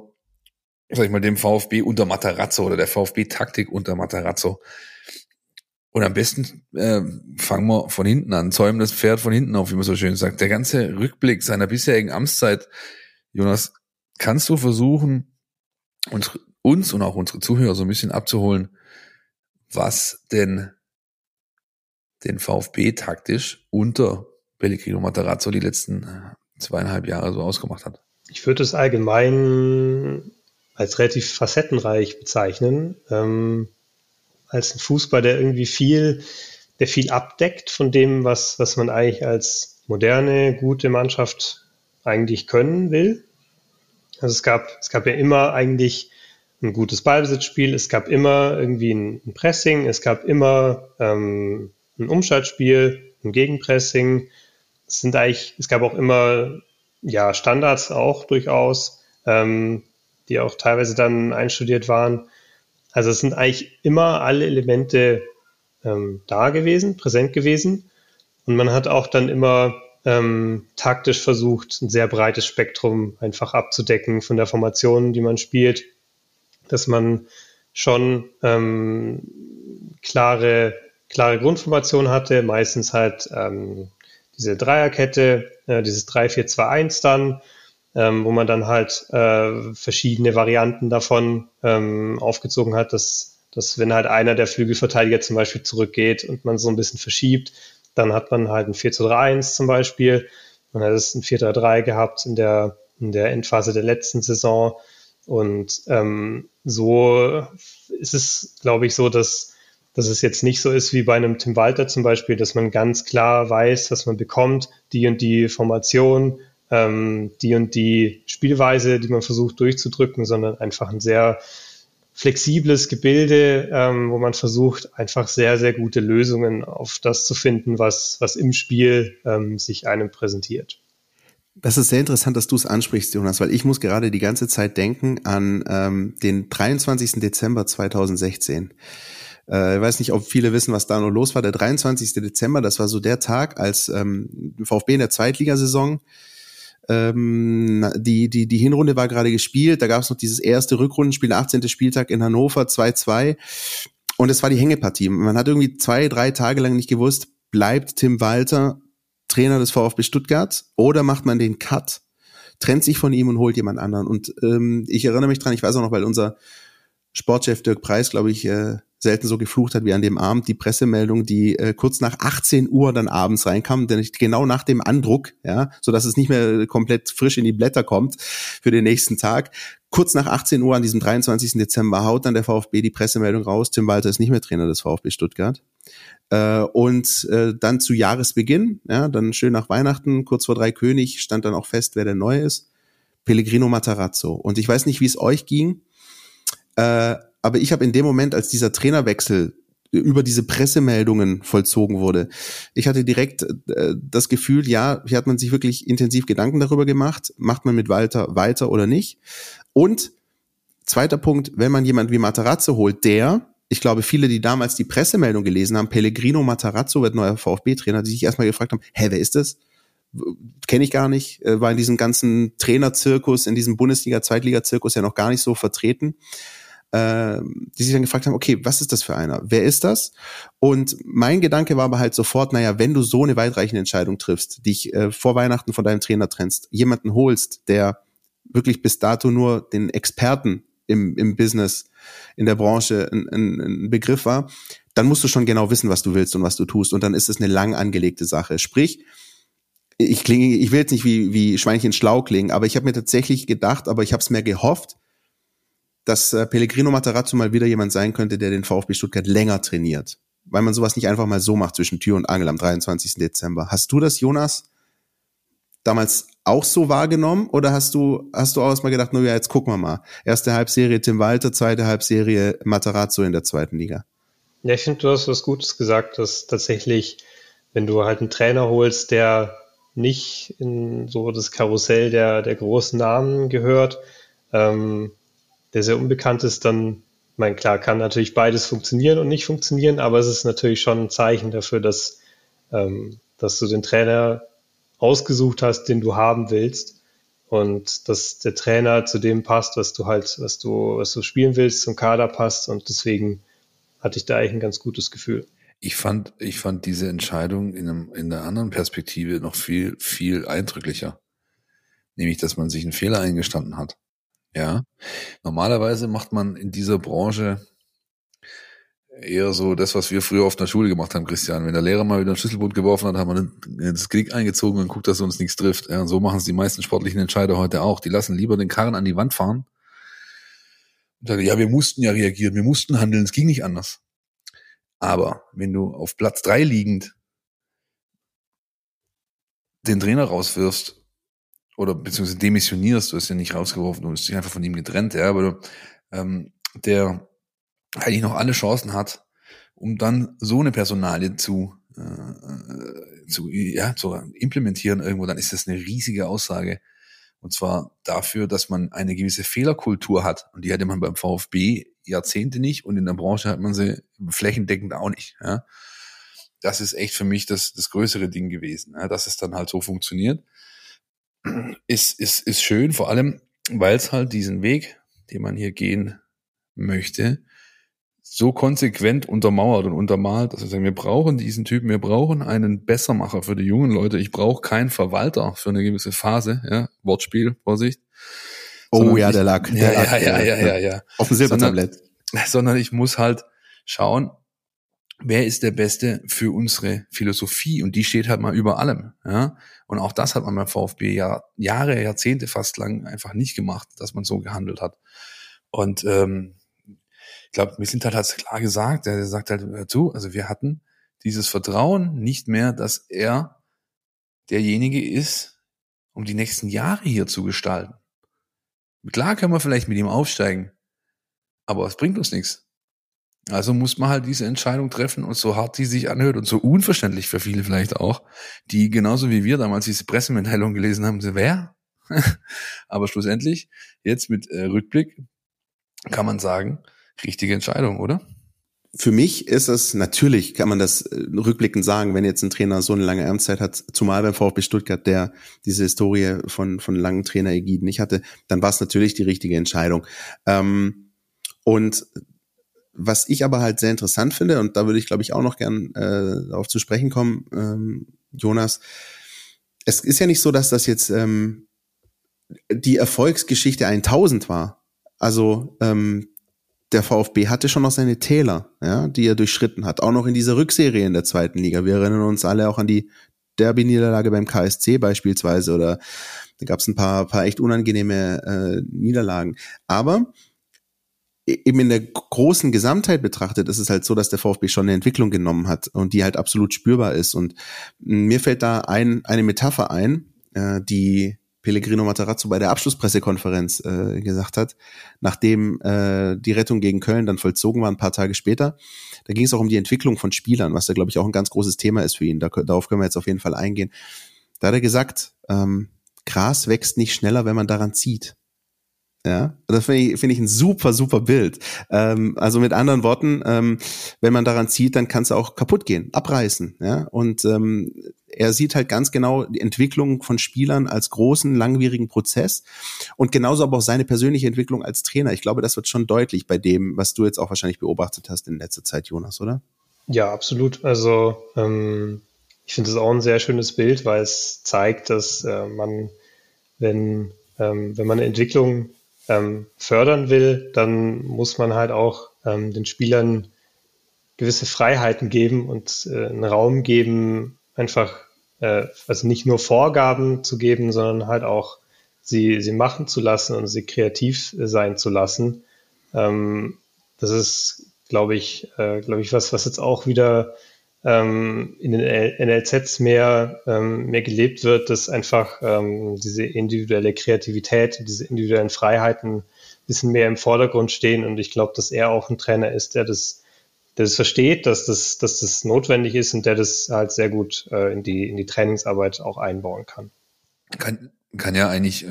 dem VfB unter Matarazzo oder der VfB-Taktik unter Matarazzo. Und am besten fangen wir von hinten an, zäumen das Pferd von hinten auf, wie man so schön sagt. Der ganze Rückblick seiner bisherigen Amtszeit, Jonas, kannst du versuchen, uns und auch unsere Zuhörer so ein bisschen abzuholen, was denn den VfB taktisch unter Pellegrino Matarazzo die letzten 2,5 Jahre so ausgemacht hat? Ich würde es allgemein als relativ facettenreich bezeichnen, als ein Fußball, der irgendwie viel abdeckt von dem, was man eigentlich als moderne, gute Mannschaft eigentlich können will. Also es gab ja immer eigentlich ein gutes Ballbesitzspiel, es gab immer irgendwie ein Pressing, es gab immer ein Umschaltspiel, ein Gegenpressing. Es gab auch immer Standards auch durchaus, die auch teilweise dann einstudiert waren. Also es sind eigentlich immer alle Elemente da gewesen, präsent gewesen. Und man hat auch dann immer taktisch versucht, ein sehr breites Spektrum einfach abzudecken von der Formation, die man spielt, dass man schon klare Grundformation hatte, meistens halt diese Dreierkette, dieses 3-4-2-1 dann, wo man dann halt verschiedene Varianten davon aufgezogen hat, dass wenn halt einer der Flügelverteidiger zum Beispiel zurückgeht und man so ein bisschen verschiebt, dann hat man halt ein 4-2-3-1 zum Beispiel. Man hat es ein 4-3-3 gehabt in der Endphase der letzten Saison. Und so ist es, glaube ich, so, dass es jetzt nicht so ist wie bei einem Tim Walter zum Beispiel, dass man ganz klar weiß, was man bekommt, die und die Formation, die und die Spielweise, die man versucht durchzudrücken, sondern einfach ein sehr flexibles Gebilde, wo man versucht, einfach sehr, sehr gute Lösungen auf das zu finden, was im Spiel sich einem präsentiert. Das ist sehr interessant, dass du es ansprichst, Jonas, weil ich muss gerade die ganze Zeit denken an den 23. Dezember 2016. Ich weiß nicht, ob viele wissen, was da noch los war. Der 23. Dezember, das war so der Tag, als VfB in der Zweitligasaison die Hinrunde war gerade gespielt, da gab es noch dieses erste Rückrundenspiel, 18. Spieltag in Hannover, 2-2 und es war die Hängepartie. Man hat irgendwie 2-3 Tage lang nicht gewusst, bleibt Tim Walter Trainer des VfB Stuttgart oder macht man den Cut, trennt sich von ihm und holt jemand anderen. Und ich erinnere mich dran, ich weiß auch noch, weil unser Sportchef Dirk Preis, glaube ich, selten so geflucht hat wie an dem Abend, die Pressemeldung, die kurz nach 18 Uhr dann abends reinkam, denn genau nach dem Andruck, ja, so dass es nicht mehr komplett frisch in die Blätter kommt für den nächsten Tag. Kurz nach 18 Uhr an diesem 23. Dezember haut dann der VfB die Pressemeldung raus, Tim Walter ist nicht mehr Trainer des VfB Stuttgart. Und dann zu Jahresbeginn, ja, dann schön nach Weihnachten, kurz vor Dreikönig, stand dann auch fest, wer der Neue ist. Pellegrino Matarazzo. Und ich weiß nicht, wie es euch ging, aber ich habe in dem Moment, als dieser Trainerwechsel über diese Pressemeldungen vollzogen wurde, ich hatte direkt das Gefühl, ja, hier hat man sich wirklich intensiv Gedanken darüber gemacht, macht man mit Walter weiter oder nicht. Und zweiter Punkt, wenn man jemanden wie Matarazzo holt, ich glaube, viele, die damals die Pressemeldung gelesen haben, Pellegrino Matarazzo wird neuer VfB-Trainer, die sich erstmal gefragt haben, wer ist das? Kenne ich gar nicht, war in diesem ganzen Trainerzirkus, in diesem Bundesliga-Zweitliga-Zirkus ja noch gar nicht so vertreten. Die sich dann gefragt haben, okay, was ist das für einer? Wer ist das? Und mein Gedanke war aber halt sofort, naja, wenn du so eine weitreichende Entscheidung triffst, dich vor Weihnachten von deinem Trainer trennst, jemanden holst, der wirklich bis dato nur den Experten im Business, in der Branche ein Begriff war, dann musst du schon genau wissen, was du willst und was du tust. Und dann ist es eine lang angelegte Sache. Sprich, ich will jetzt nicht wie Schweinchen schlau klingen, aber ich habe mir tatsächlich gedacht, aber ich habe es mir gehofft, dass Pellegrino Matarazzo mal wieder jemand sein könnte, der den VfB Stuttgart länger trainiert. Weil man sowas nicht einfach mal so macht zwischen Tür und Angel am 23. Dezember. Hast du das, Jonas, damals auch so wahrgenommen? Oder hast du auch erstmal gedacht, na ja, jetzt gucken wir mal. Erste Halbserie Tim Walter, zweite Halbserie Matarazzo in der zweiten Liga. Ja, ich finde, du hast was Gutes gesagt, dass tatsächlich, wenn du halt einen Trainer holst, der nicht in so das Karussell der großen Namen gehört, der sehr unbekannt ist, dann, ich meine, klar, kann natürlich beides funktionieren und nicht funktionieren, aber es ist natürlich schon ein Zeichen dafür, dass du den Trainer ausgesucht hast, den du haben willst und dass der Trainer zu dem passt, was du spielen willst, zum Kader passt und deswegen hatte ich da eigentlich ein ganz gutes Gefühl. Ich fand diese Entscheidung in der anderen Perspektive noch viel, viel eindrücklicher. Nämlich, dass man sich einen Fehler eingestanden hat. Ja, normalerweise macht man in dieser Branche eher so das, was wir früher auf der Schule gemacht haben, Christian. Wenn der Lehrer mal wieder einen Schlüsselbund geworfen hat, haben wir das Knick eingezogen und guckt, dass uns nichts trifft. Ja, und so machen es die meisten sportlichen Entscheider heute auch. Die lassen lieber den Karren an die Wand fahren und sagen, ja, wir mussten ja reagieren, wir mussten handeln, es ging nicht anders. Aber wenn du auf Platz 3 liegend den Trainer rauswirfst oder beziehungsweise demissionierst, du hast ja nicht rausgeworfen, du hast dich einfach von ihm getrennt, ja, aber der eigentlich noch alle Chancen hat, um dann so eine Personalie zu implementieren irgendwo, dann ist das eine riesige Aussage. Und zwar dafür, dass man eine gewisse Fehlerkultur hat. Und die hatte man beim VfB Jahrzehnte nicht und in der Branche hat man sie flächendeckend auch nicht. Ja. Das ist echt für mich das größere Ding gewesen, ja, dass es dann halt so funktioniert. Ist schön, vor allem, weil es halt diesen Weg, den man hier gehen möchte, so konsequent untermauert und untermalt, dass wir sagen, wir brauchen diesen Typen, wir brauchen einen Bessermacher für die jungen Leute. Ich brauche keinen Verwalter für eine gewisse Phase, ja, Wortspiel, Vorsicht. Oh ja, der lag. Ja. Auf dem Silbertablett. Sondern ich muss halt schauen, wer ist der Beste für unsere Philosophie? Und die steht halt mal über allem, ja. Und auch das hat man beim VfB Jahre, Jahrzehnte fast lang einfach nicht gemacht, dass man so gehandelt hat. Und ich glaube, mir sind halt klar gesagt, er sagt halt dazu, also wir hatten dieses Vertrauen nicht mehr, dass er derjenige ist, um die nächsten Jahre hier zu gestalten. Klar können wir vielleicht mit ihm aufsteigen, aber es bringt uns nichts. Also muss man halt diese Entscheidung treffen und so hart die sich anhört und so unverständlich für viele vielleicht auch, die genauso wie wir damals diese Pressemitteilung gelesen haben, so, wer? Aber schlussendlich, jetzt mit Rückblick, kann man sagen, richtige Entscheidung, oder? Für mich ist es, natürlich kann man das rückblickend sagen, wenn jetzt ein Trainer so eine lange Amtszeit hat, zumal beim VfB Stuttgart, der diese Historie von langen Traineregiden nicht hatte, dann war es natürlich die richtige Entscheidung. Und was ich aber halt sehr interessant finde, und da würde ich, glaube ich, auch noch gern darauf zu sprechen kommen, Jonas, es ist ja nicht so, dass das jetzt die Erfolgsgeschichte 1000 war. Also der VfB hatte schon noch seine Täler, ja, die er durchschritten hat, auch noch in dieser Rückserie in der zweiten Liga. Wir erinnern uns alle auch an die Derby-Niederlage beim KSC beispielsweise, oder da gab es ein paar echt unangenehme Niederlagen. Aber eben in der großen Gesamtheit betrachtet ist es halt so, dass der VfB schon eine Entwicklung genommen hat und die halt absolut spürbar ist. Und mir fällt da eine Metapher ein, die Pellegrino Matarazzo bei der Abschlusspressekonferenz gesagt hat, nachdem die Rettung gegen Köln dann vollzogen war, ein paar Tage später. Da ging es auch um die Entwicklung von Spielern, was da, glaube ich, auch ein ganz großes Thema ist für ihn. Darauf können wir jetzt auf jeden Fall eingehen. Da hat er gesagt, Gras wächst nicht schneller, wenn man daran zieht. Ja, das finde ich ein super, super Bild. Also mit anderen Worten, wenn man daran zieht, dann kann es auch kaputt gehen, abreißen. Ja, und er sieht halt ganz genau die Entwicklung von Spielern als großen, langwierigen Prozess und genauso aber auch seine persönliche Entwicklung als Trainer. Ich glaube, das wird schon deutlich bei dem, was du jetzt auch wahrscheinlich beobachtet hast in letzter Zeit, Jonas, oder? Ja, absolut. Also ich finde es auch ein sehr schönes Bild, weil es zeigt, dass man, wenn man eine Entwicklung fördern will, dann muss man halt auch den Spielern gewisse Freiheiten geben und einen Raum geben, einfach also nicht nur Vorgaben zu geben, sondern halt auch sie machen zu lassen und sie kreativ sein zu lassen. Das ist, glaube ich, was jetzt auch wieder in den NLZs mehr gelebt wird, dass einfach diese individuelle Kreativität, diese individuellen Freiheiten ein bisschen mehr im Vordergrund stehen. Und ich glaube, dass er auch ein Trainer ist, der das versteht, dass das notwendig ist und der das halt sehr gut in die Trainingsarbeit auch einbauen kann. Kann ja eigentlich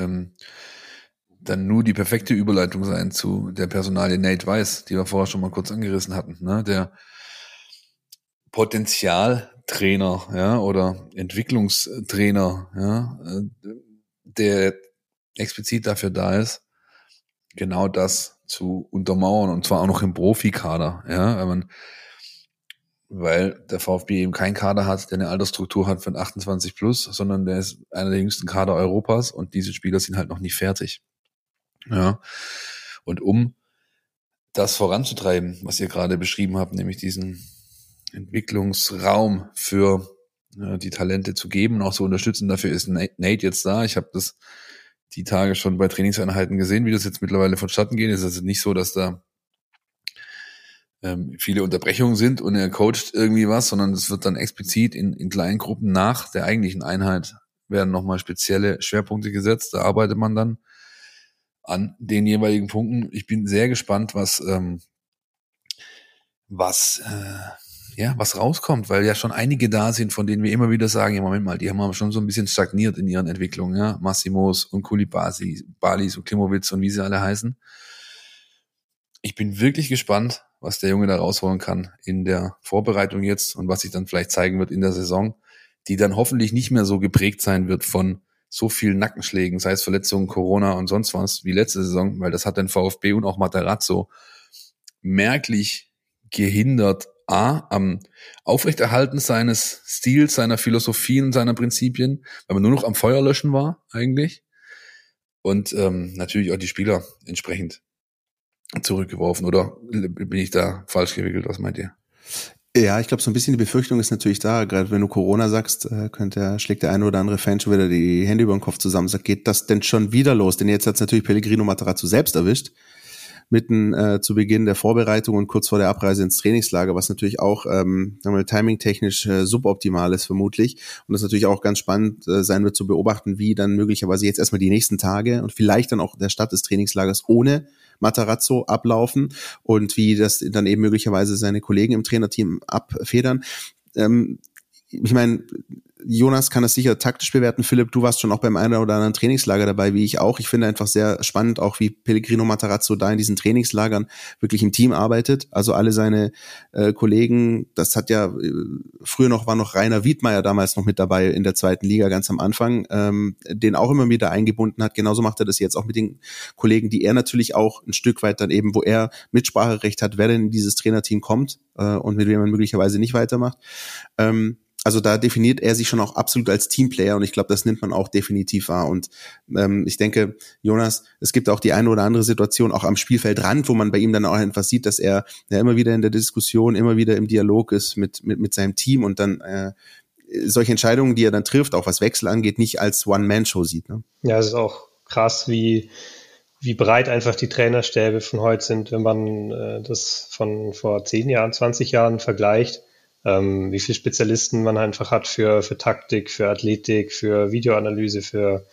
dann nur die perfekte Überleitung sein zu der Personalie Nate Weiss, die wir vorher schon mal kurz angerissen hatten, ne? Der Potenzialtrainer, ja, oder Entwicklungstrainer, ja, der explizit dafür da ist, genau das zu untermauern, und zwar auch noch im Profikader, ja, weil der VfB eben keinen Kader hat, der eine Altersstruktur hat von 28 plus, sondern der ist einer der jüngsten Kader Europas und diese Spieler sind halt noch nicht fertig. Ja. Und um das voranzutreiben, was ihr gerade beschrieben habt, nämlich diesen Entwicklungsraum für die Talente zu geben und auch zu unterstützen. Dafür ist Nate jetzt da. Ich habe das die Tage schon bei Trainingseinheiten gesehen, wie das jetzt mittlerweile vonstatten geht. Es ist also nicht so, dass da viele Unterbrechungen sind und er coacht irgendwie was, sondern es wird dann explizit in kleinen Gruppen nach der eigentlichen Einheit werden nochmal spezielle Schwerpunkte gesetzt. Da arbeitet man dann an den jeweiligen Punkten. Ich bin sehr gespannt, was rauskommt, weil ja schon einige da sind, von denen wir immer wieder sagen, ja Moment mal, die haben aber schon so ein bisschen stagniert in ihren Entwicklungen, ja, Massimos und Koulibaly, Balis und Klimowitz und wie sie alle heißen. Ich bin wirklich gespannt, was der Junge da rausholen kann in der Vorbereitung jetzt und was sich dann vielleicht zeigen wird in der Saison, die dann hoffentlich nicht mehr so geprägt sein wird von so vielen Nackenschlägen, sei es Verletzungen, Corona und sonst was, wie letzte Saison, weil das hat den VfB und auch Matarazzo merklich gehindert, am Aufrechterhalten seines Stils, seiner Philosophien, seiner Prinzipien, weil man nur noch am Feuer löschen war eigentlich und natürlich auch die Spieler entsprechend zurückgeworfen. Oder bin ich da falsch gewickelt? Was meint ihr? Ja, ich glaube, so ein bisschen die Befürchtung ist natürlich da, gerade wenn du Corona sagst, schlägt der eine oder andere Fan schon wieder die Hände über den Kopf zusammen, sagt, geht das denn schon wieder los? Denn jetzt hat es natürlich Pellegrino Matarazzo selbst erwischt, mitten zu Beginn der Vorbereitung und kurz vor der Abreise ins Trainingslager, was natürlich auch timing-technisch suboptimal ist vermutlich und das natürlich auch ganz spannend sein wird zu beobachten, wie dann möglicherweise jetzt erstmal die nächsten Tage und vielleicht dann auch der Start des Trainingslagers ohne Matarazzo ablaufen und wie das dann eben möglicherweise seine Kollegen im Trainerteam abfedern. Ich meine, Jonas kann das sicher taktisch bewerten. Philipp, du warst schon auch beim einen oder anderen Trainingslager dabei, wie ich auch. Ich finde einfach sehr spannend, auch wie Pellegrino Matarazzo da in diesen Trainingslagern wirklich im Team arbeitet. Also alle seine Kollegen, das hat ja, früher war noch Rainer Wiedmeier damals noch mit dabei in der zweiten Liga, ganz am Anfang, den auch immer wieder eingebunden hat. Genauso macht er das jetzt auch mit den Kollegen, die er natürlich auch ein Stück weit dann eben, wo er Mitspracherecht hat, wer denn in dieses Trainerteam kommt und mit wem man möglicherweise nicht weitermacht. Also da definiert er sich schon auch absolut als Teamplayer und ich glaube, das nimmt man auch definitiv wahr. Und ich denke, Jonas, es gibt auch die eine oder andere Situation auch am Spielfeldrand, wo man bei ihm dann auch einfach sieht, dass er ja immer wieder in der Diskussion, immer wieder im Dialog ist mit seinem Team und dann solche Entscheidungen, die er dann trifft, auch was Wechsel angeht, nicht als One-Man-Show sieht. Ne? Ja, es ist auch krass, wie breit einfach die Trainerstäbe von heute sind, wenn man das von vor 10 Jahren, 20 Jahren vergleicht. Wie viele Spezialisten man einfach hat für Taktik, für Athletik, für Videoanalyse, für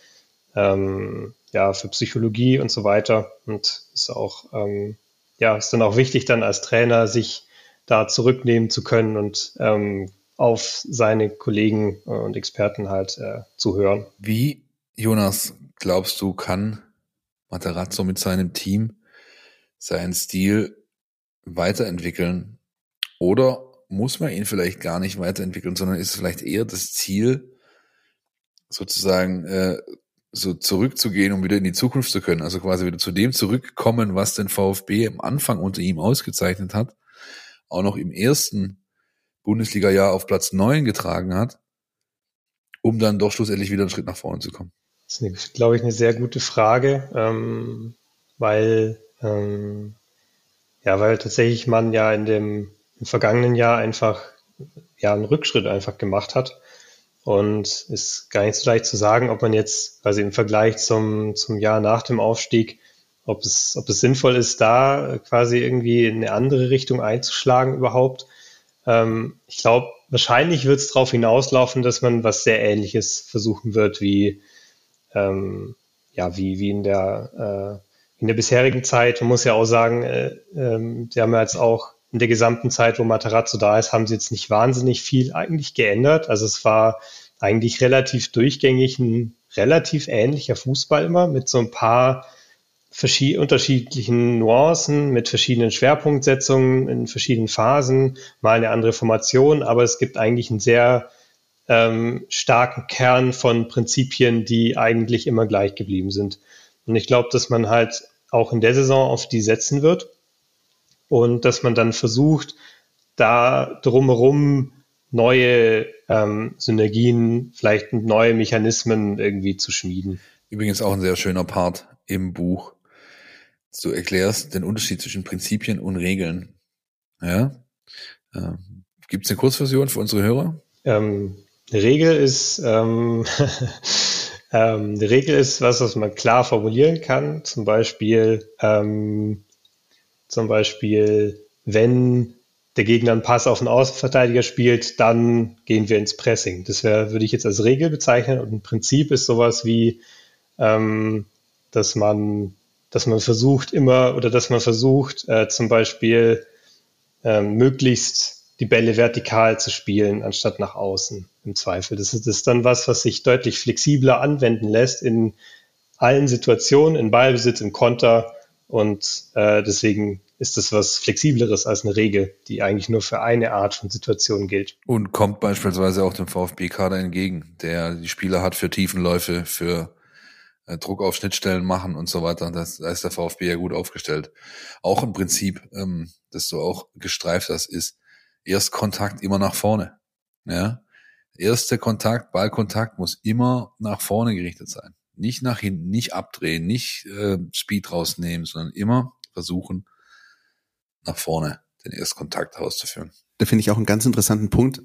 Psychologie und so weiter. Und ist auch ist dann auch wichtig, dann als Trainer sich da zurücknehmen zu können und auf seine Kollegen und Experten halt zu hören. Wie, Jonas, glaubst du, kann Matarazzo mit seinem Team seinen Stil weiterentwickeln? Oder muss man ihn vielleicht gar nicht weiterentwickeln, sondern ist es vielleicht eher das Ziel, sozusagen so zurückzugehen, um wieder in die Zukunft zu können, also quasi wieder zu dem zurückkommen, was den VfB am Anfang unter ihm ausgezeichnet hat, auch noch im ersten Bundesliga-Jahr auf Platz 9 getragen hat, um dann doch schlussendlich wieder einen Schritt nach vorne zu kommen? Das ist, glaube ich, eine sehr gute Frage, weil tatsächlich man ja im vergangenen Jahr einfach einen Rückschritt einfach gemacht hat. Und ist gar nicht so leicht zu sagen, ob man jetzt quasi im Vergleich zum Jahr nach dem Aufstieg, ob es sinnvoll ist, da quasi irgendwie in eine andere Richtung einzuschlagen überhaupt. Ich glaube, wahrscheinlich wird es darauf hinauslaufen, dass man was sehr Ähnliches versuchen wird, wie in der bisherigen Zeit. Man muss ja auch sagen, sie haben ja jetzt auch in der gesamten Zeit, wo Matarazzo da ist, haben sie jetzt nicht wahnsinnig viel eigentlich geändert. Also es war eigentlich relativ durchgängig ein relativ ähnlicher Fußball immer mit so ein paar unterschiedlichen Nuancen, mit verschiedenen Schwerpunktsetzungen in verschiedenen Phasen, mal eine andere Formation, aber es gibt eigentlich einen sehr starken Kern von Prinzipien, die eigentlich immer gleich geblieben sind. Und ich glaube, dass man halt auch in der Saison auf die setzen wird. Und dass man dann versucht, da drumherum neue Synergien, vielleicht neue Mechanismen irgendwie zu schmieden. Übrigens auch ein sehr schöner Part im Buch. du erklärst den Unterschied zwischen Prinzipien und Regeln. Ja? Gibt es eine Kurzversion für unsere Hörer? Eine Regel ist, eine Regel ist was man klar formulieren kann. Zum Beispiel, wenn der Gegner einen Pass auf einen Außenverteidiger spielt, dann gehen wir ins Pressing. Das würde ich jetzt als Regel bezeichnen. Und ein Prinzip ist sowas wie, dass man versucht zum Beispiel möglichst die Bälle vertikal zu spielen, anstatt nach außen im Zweifel. Das ist dann was sich deutlich flexibler anwenden lässt in allen Situationen, in Ballbesitz, im Konter. Und deswegen ist das was Flexibleres als eine Regel, die eigentlich nur für eine Art von Situation gilt. Und kommt beispielsweise auch dem VfB-Kader entgegen, der die Spieler hat für Tiefenläufe, für Druck auf Schnittstellen machen und so weiter. Da ist der VfB ja gut aufgestellt. Auch ein Prinzip, das du auch gestreift hast, ist Erstkontakt immer nach vorne. Ja? Erster Kontakt, Ballkontakt muss immer nach vorne gerichtet sein. Nicht nach hinten, nicht abdrehen, nicht Speed rausnehmen, sondern immer versuchen, nach vorne den Erstkontakt auszuführen. Da finde ich auch einen ganz interessanten Punkt.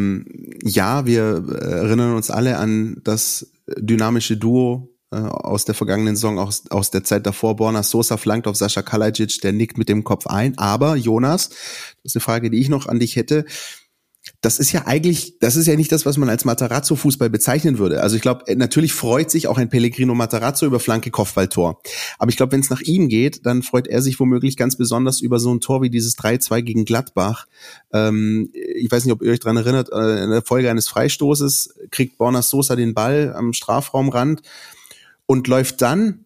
Ja, wir erinnern uns alle an das dynamische Duo aus der vergangenen Saison, aus der Zeit davor. Borna Sosa flankt auf Sascha Kalajic, der nickt mit dem Kopf ein. Aber Jonas, das ist eine Frage, die ich noch an dich hätte. Das ist ja nicht das, was man als Matarazzo-Fußball bezeichnen würde. Also ich glaube, natürlich freut sich auch ein Pellegrino Matarazzo über Flanke-Kopfballtor. Aber ich glaube, wenn es nach ihm geht, dann freut er sich womöglich ganz besonders über so ein Tor wie dieses 3-2 gegen Gladbach. Ich weiß nicht, ob ihr euch daran erinnert, in der Folge eines Freistoßes kriegt Borna Sosa den Ball am Strafraumrand und läuft dann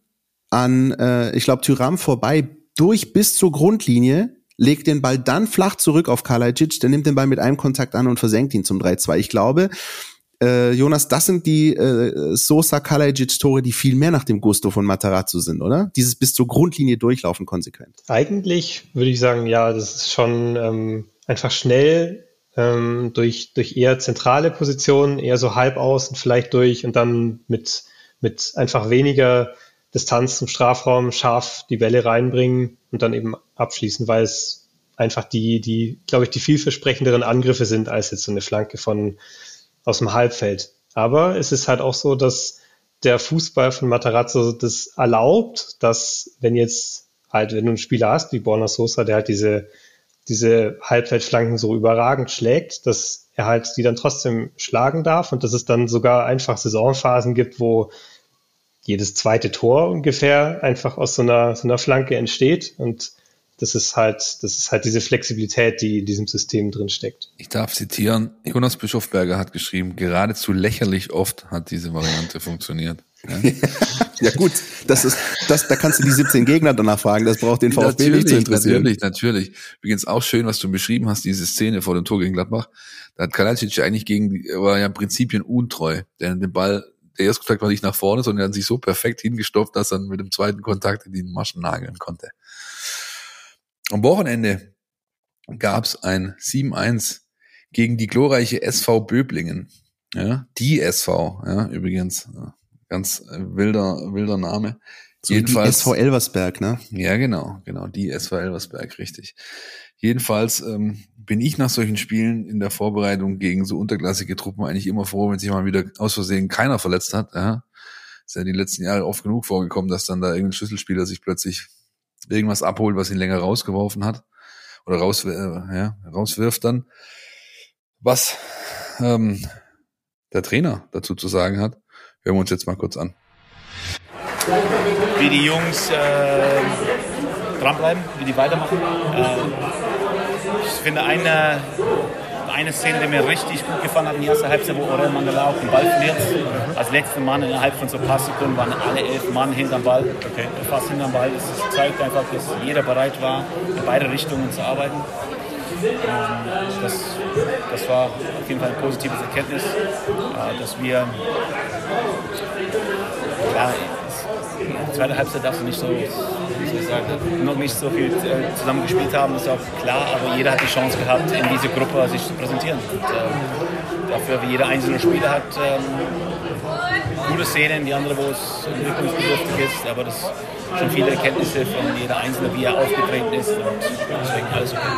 an, ich glaube, Thuram vorbei, bis zur Grundlinie, legt den Ball dann flach zurück auf Kalajic, der nimmt den Ball mit einem Kontakt an und versenkt ihn zum 3-2. Ich glaube, Jonas, das sind die Sosa-Kalajic-Tore, die viel mehr nach dem Gusto von Matarazzo sind, oder? Dieses bis zur Grundlinie durchlaufen konsequent. Eigentlich würde ich sagen, ja, das ist schon einfach schnell durch eher zentrale Positionen, eher so halb außen vielleicht durch und dann mit einfach weniger Distanz zum Strafraum scharf die Bälle reinbringen und dann eben abschließen, weil es einfach die vielversprechenderen Angriffe sind als jetzt so eine Flanke aus dem Halbfeld. Aber es ist halt auch so, dass der Fußball von Matarazzo das erlaubt, dass wenn du einen Spieler hast wie Borna Sosa, der halt diese Halbfeldflanken so überragend schlägt, dass er halt die dann trotzdem schlagen darf und dass es dann sogar einfach Saisonphasen gibt, wo jedes zweite Tor ungefähr einfach aus so einer Flanke entsteht und das ist halt diese Flexibilität, die in diesem System drin steckt. Ich darf zitieren, Jonas Bischofberger hat geschrieben, geradezu lächerlich oft hat diese Variante funktioniert. Ja, ja gut, da kannst du die 17 Gegner danach fragen, das braucht den VfB nicht zu interessieren. Natürlich. Übrigens auch schön, was du beschrieben hast, diese Szene vor dem Tor gegen Gladbach. Da hat Kalajic eigentlich war ja Prinzipien untreu, denn den Ball, der erste Kontakt war nicht nach vorne, sondern er hat sich so perfekt hingestopft, dass er mit dem zweiten Kontakt in die Maschen nageln konnte. Am Wochenende gab es ein 7-1 gegen die glorreiche SV Böblingen. Ja, die SV, ja, übrigens, ganz wilder Name. So jedenfalls die SV Elversberg, ne? Ja, genau, die SV Elversberg, richtig. Jedenfalls bin ich nach solchen Spielen in der Vorbereitung gegen so unterklassige Truppen eigentlich immer froh, wenn sich mal wieder aus Versehen keiner verletzt hat. Ja. Ist ja die letzten Jahre oft genug vorgekommen, dass dann da irgendein Schlüsselspieler sich plötzlich irgendwas abholt, was ihn länger rausgeworfen hat oder rauswirft dann. Was der Trainer dazu zu sagen hat, hören wir uns jetzt mal kurz an. Wie die Jungs dranbleiben, wie die weitermachen. Ich finde eine Szene, die mir richtig gut gefallen hat in der ersten Halbzeit, wo Orel Mangala auf den Ball verliert. Als letzter Mann innerhalb von so ein paar Sekunden waren alle 11 Mann hinterm Ball, fast hinterm Ball. Das zeigt einfach, dass jeder bereit war, in beide Richtungen zu arbeiten. Das war auf jeden Fall ein positives Erkenntnis, dass wir in der zweiten Halbzeit darfst du nicht noch nicht so viel zusammen gespielt haben, das ist auch klar, aber jeder hat die Chance gehabt, in diese Gruppe sich zu präsentieren. Und dafür, wie jeder einzelne Spieler hat gute Szenen, die andere, wo es entwicklungsbedürftig ist, aber das sind schon viele Erkenntnisse von jeder Einzelne, wie er aufgetreten ist und deswegen alles okay.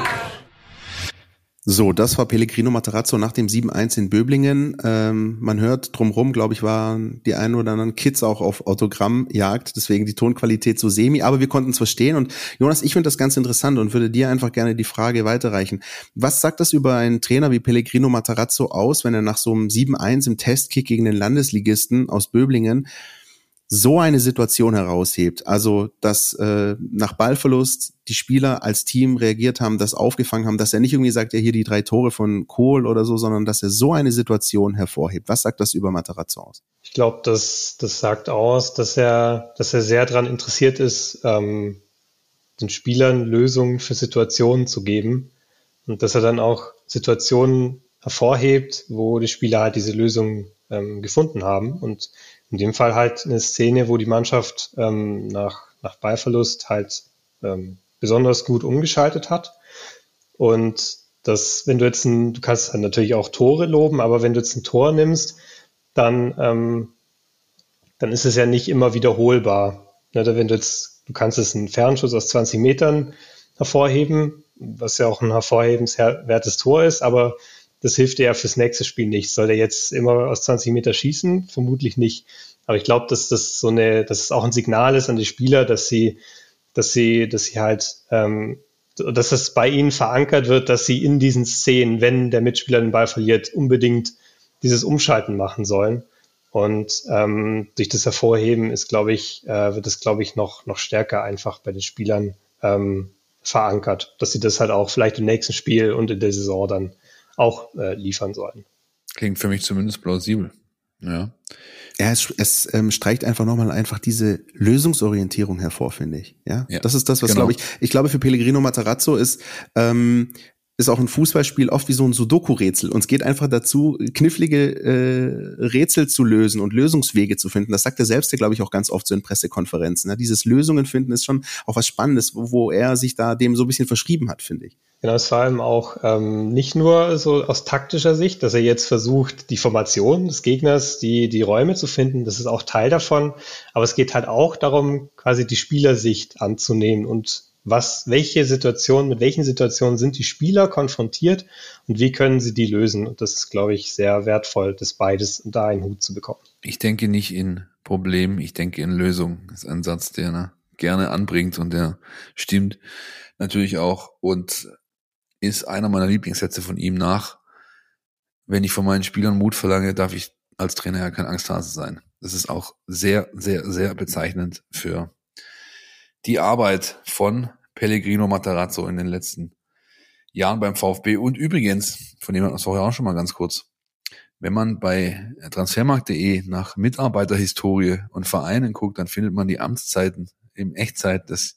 So, das war Pellegrino Matarazzo nach dem 7-1 in Böblingen. Man hört drumherum, glaube ich, waren die einen oder anderen Kids auch auf Autogrammjagd, deswegen die Tonqualität so semi, aber wir konnten es verstehen. Und Jonas, ich finde das ganz interessant und würde dir einfach gerne die Frage weiterreichen. Was sagt das über einen Trainer wie Pellegrino Matarazzo aus, wenn er nach so einem 7-1 im Testkick gegen den Landesligisten aus Böblingen so eine Situation heraushebt, also dass nach Ballverlust die Spieler als Team reagiert haben, das aufgefangen haben, dass er nicht irgendwie sagt, ja hier die 3 Tore von Kohl oder so, sondern dass er so eine Situation hervorhebt. Was sagt das über Matarazzo aus? Ich glaube, das sagt aus, dass er sehr daran interessiert ist, den Spielern Lösungen für Situationen zu geben und dass er dann auch Situationen hervorhebt, wo die Spieler halt diese Lösungen gefunden haben und in dem Fall halt eine Szene, wo die Mannschaft nach Ballverlust halt besonders gut umgeschaltet hat. Und das, wenn du jetzt du kannst halt natürlich auch Tore loben, aber wenn du jetzt ein Tor nimmst, dann ist es ja nicht immer wiederholbar. Wenn du kannst es einen Fernschuss aus 20 Metern hervorheben, was ja auch ein hervorhebenswertes Tor ist, aber das hilft dir ja fürs nächste Spiel nicht. Soll der jetzt immer aus 20 Meter schießen? Vermutlich nicht. Aber ich glaube, dass das dass es auch ein Signal ist an die Spieler, dass sie halt, dass es bei ihnen verankert wird, dass sie in diesen Szenen, wenn der Mitspieler den Ball verliert, unbedingt dieses Umschalten machen sollen. Und durch das Hervorheben wird es, glaube ich, noch stärker einfach bei den Spielern verankert, dass sie das halt auch vielleicht im nächsten Spiel und in der Saison dann auch liefern sollen. Klingt für mich zumindest plausibel. Ja. Ja, es streicht einfach nochmal einfach diese Lösungsorientierung hervor, finde ich. Ja, das ist das, was genau. Ich glaube, für Pellegrino Matarazzo ist auch ein Fußballspiel oft wie so ein Sudoku-Rätsel. Und es geht einfach dazu, knifflige Rätsel zu lösen und Lösungswege zu finden. Das sagt er selbst, glaube ich, auch ganz oft so in Pressekonferenzen. Ne? Dieses Lösungen finden ist schon auch was Spannendes, wo er sich da dem so ein bisschen verschrieben hat, finde ich. Genau, es war vor allem auch nicht nur so aus taktischer Sicht, dass er jetzt versucht, die Formation des Gegners, die Räume zu finden, das ist auch Teil davon, aber es geht halt auch darum, quasi die Spielersicht anzunehmen und mit welchen Situationen sind die Spieler konfrontiert und wie können sie die lösen? Und das ist, glaube ich, sehr wertvoll, das beides unter einen Hut zu bekommen. Ich denke nicht in Problemen, ich denke in Lösungen. Das ist ein Satz, der gerne anbringt und der stimmt natürlich auch und ist einer meiner Lieblingssätze von ihm nach. Wenn ich von meinen Spielern Mut verlange, darf ich als Trainer ja kein Angsthase sein. Das ist auch sehr, sehr, sehr bezeichnend für die Arbeit von Pellegrino Matarazzo in den letzten Jahren beim VfB. Und übrigens, von dem hatten wir es vorher auch schon mal ganz kurz, wenn man bei transfermarkt.de nach Mitarbeiterhistorie und Vereinen guckt, dann findet man die Amtszeiten in Echtzeit des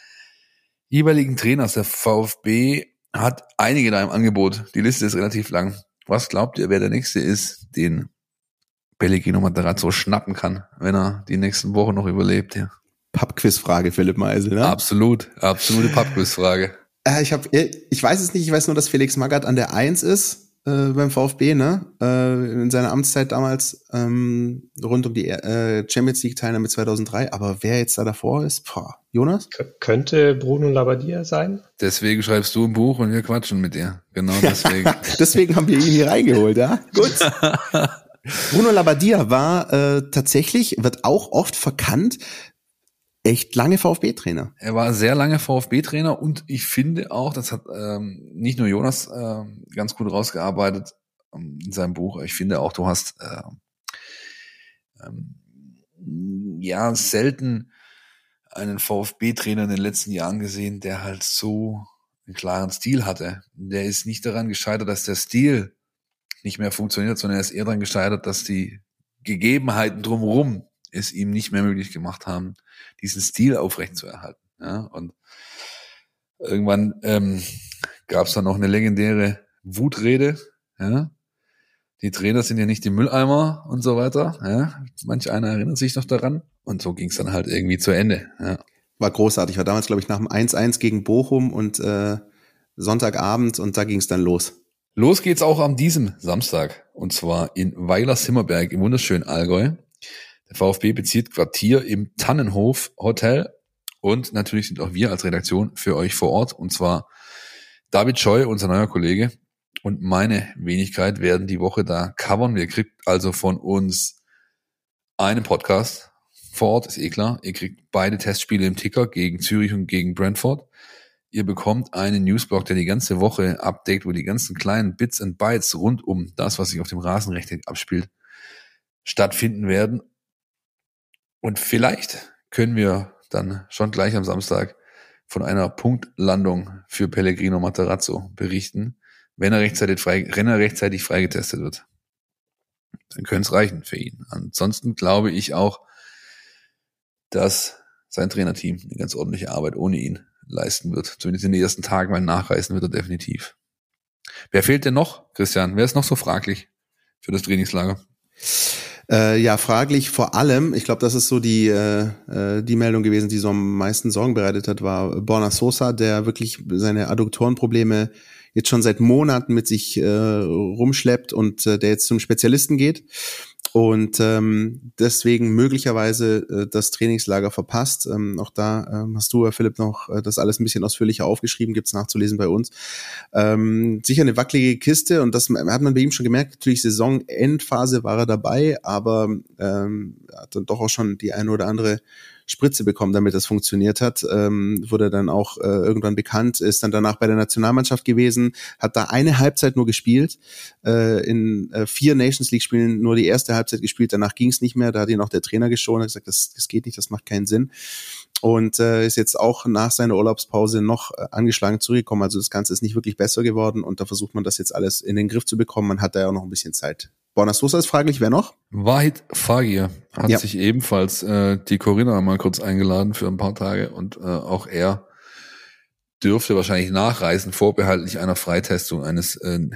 jeweiligen Trainers. Der VfB hat einige da im Angebot. Die Liste ist relativ lang. Was glaubt ihr, wer der Nächste ist, den Pellegrino Matarazzo schnappen kann, wenn er die nächsten Wochen noch überlebt? Ja. Pubquiz-Frage, Philipp Meisel, ne? Absolute Pubquiz-Frage. Ich weiß es nicht, ich weiß nur, dass Felix Magath an der 1 ist beim VfB, ne? In seiner Amtszeit damals rund um die Champions League-Teilnahme 2003. Aber wer jetzt da davor ist, Jonas? Könnte Bruno Labbadia sein? Deswegen schreibst du ein Buch und wir quatschen mit dir. Genau deswegen. Deswegen haben wir ihn hier reingeholt, ja? Gut. Bruno Labbadia war tatsächlich, wird auch oft verkannt, echt lange VfB-Trainer. Er war sehr lange VfB-Trainer und ich finde auch, das hat nicht nur Jonas ganz gut rausgearbeitet in seinem Buch, ich finde auch, du hast selten einen VfB-Trainer in den letzten Jahren gesehen, der halt so einen klaren Stil hatte. Der ist nicht daran gescheitert, dass der Stil nicht mehr funktioniert, sondern er ist eher daran gescheitert, dass die Gegebenheiten drumherum es ihm nicht mehr möglich gemacht haben, diesen Stil aufrechtzuerhalten. Ja, und irgendwann gab es dann noch eine legendäre Wutrede. Ja, die Trainer sind ja nicht die Mülleimer und so weiter. Ja, manch einer erinnert sich noch daran. Und so ging es dann halt irgendwie zu Ende. Ja. War großartig. War damals, glaube ich, nach dem 1-1 gegen Bochum und Sonntagabend und da ging es dann los. Los geht's auch an diesem Samstag. Und zwar in Weiler-Simmerberg im wunderschönen Allgäu. Der VfB bezieht Quartier im Tannenhof Hotel und natürlich sind auch wir als Redaktion für euch vor Ort, und zwar David Scheu, unser neuer Kollege, und meine Wenigkeit werden die Woche da covern. Ihr kriegt also von uns einen Podcast vor Ort, ist klar. Ihr kriegt beide Testspiele im Ticker gegen Zürich und gegen Brentford. Ihr bekommt einen Newsblog, der die ganze Woche update, wo die ganzen kleinen Bits and Bytes rund um das, was sich auf dem Rasenrecht abspielt, stattfinden werden. Und vielleicht können wir dann schon gleich am Samstag von einer Punktlandung für Pellegrino Matarazzo berichten, wenn er rechtzeitig freigetestet wird. Dann könnte es reichen für ihn. Ansonsten glaube ich auch, dass sein Trainerteam eine ganz ordentliche Arbeit ohne ihn leisten wird. Zumindest in den ersten Tagen, weil nachreißen wird er definitiv. Wer fehlt denn noch, Christian? Wer ist noch so fraglich für das Trainingslager? Ja, fraglich vor allem, ich glaube, das ist so die Meldung gewesen, die so am meisten Sorgen bereitet hat, war Borna Sosa, der wirklich seine Adduktorenprobleme jetzt schon seit Monaten mit sich rumschleppt und der jetzt zum Spezialisten geht und deswegen möglicherweise das Trainingslager verpasst. Auch da hast du, Philipp, noch das alles ein bisschen ausführlicher aufgeschrieben, gibt's nachzulesen bei uns. Sicher eine wackelige Kiste und das hat man bei ihm schon gemerkt. Natürlich Saisonendphase war er dabei, aber hat dann doch auch schon die eine oder andere Spritze bekommen, damit das funktioniert hat. Wurde dann auch irgendwann bekannt, ist dann danach bei der Nationalmannschaft gewesen, hat da eine Halbzeit nur gespielt, in 4 Nations League Spielen nur die erste Halbzeit gespielt, danach ging es nicht mehr, da hat ihn auch der Trainer geschont, hat gesagt, das geht nicht, das macht keinen Sinn. Und ist jetzt auch nach seiner Urlaubspause noch angeschlagen zurückgekommen. Also das Ganze ist nicht wirklich besser geworden und da versucht man das jetzt alles in den Griff zu bekommen. Man hat da ja auch noch ein bisschen Zeit. Borna Sosa ist fraglich, wer noch? Wahid Fagir hat sich ebenfalls die Corinna mal kurz eingeladen für ein paar Tage und auch er dürfte wahrscheinlich nachreisen, vorbehaltlich einer Freitestung eines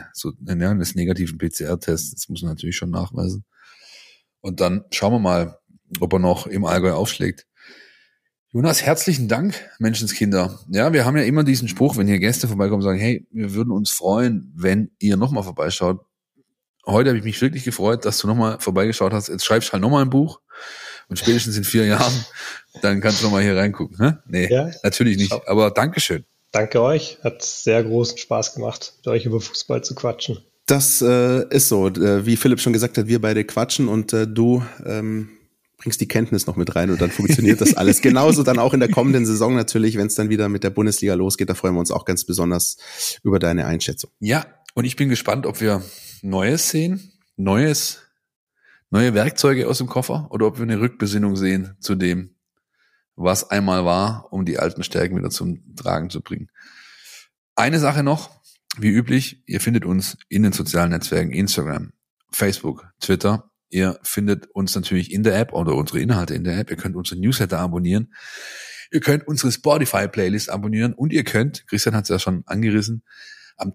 negativen PCR-Tests. Das muss man natürlich schon nachweisen. Und dann schauen wir mal, ob er noch im Allgäu aufschlägt. Jonas, herzlichen Dank, Menschenskinder. Ja, wir haben ja immer diesen Spruch, wenn hier Gäste vorbeikommen und sagen, hey, wir würden uns freuen, wenn ihr nochmal vorbeischaut. Heute habe ich mich wirklich gefreut, dass du nochmal vorbeigeschaut hast. Jetzt schreibst du halt nochmal ein Buch und spätestens in 4 Jahren, dann kannst du nochmal hier reingucken. Ne? Nee, ja, natürlich nicht, aber Dankeschön. Danke euch, hat sehr großen Spaß gemacht, mit euch über Fußball zu quatschen. Das ist so, wie Philipp schon gesagt hat, wir beide quatschen und du bringst die Kenntnis noch mit rein und dann funktioniert das alles. Genauso dann auch in der kommenden Saison natürlich, wenn es dann wieder mit der Bundesliga losgeht, da freuen wir uns auch ganz besonders über deine Einschätzung. Ja, und ich bin gespannt, ob wir Neues sehen, neue Werkzeuge aus dem Koffer oder ob wir eine Rückbesinnung sehen zu dem, was einmal war, um die alten Stärken wieder zum Tragen zu bringen. Eine Sache noch, wie üblich, ihr findet uns in den sozialen Netzwerken, Instagram, Facebook, Twitter. Ihr findet uns natürlich in der App oder unsere Inhalte in der App. Ihr könnt unsere Newsletter abonnieren. Ihr könnt unsere Spotify-Playlist abonnieren und ihr könnt, Christian hat es ja schon angerissen, am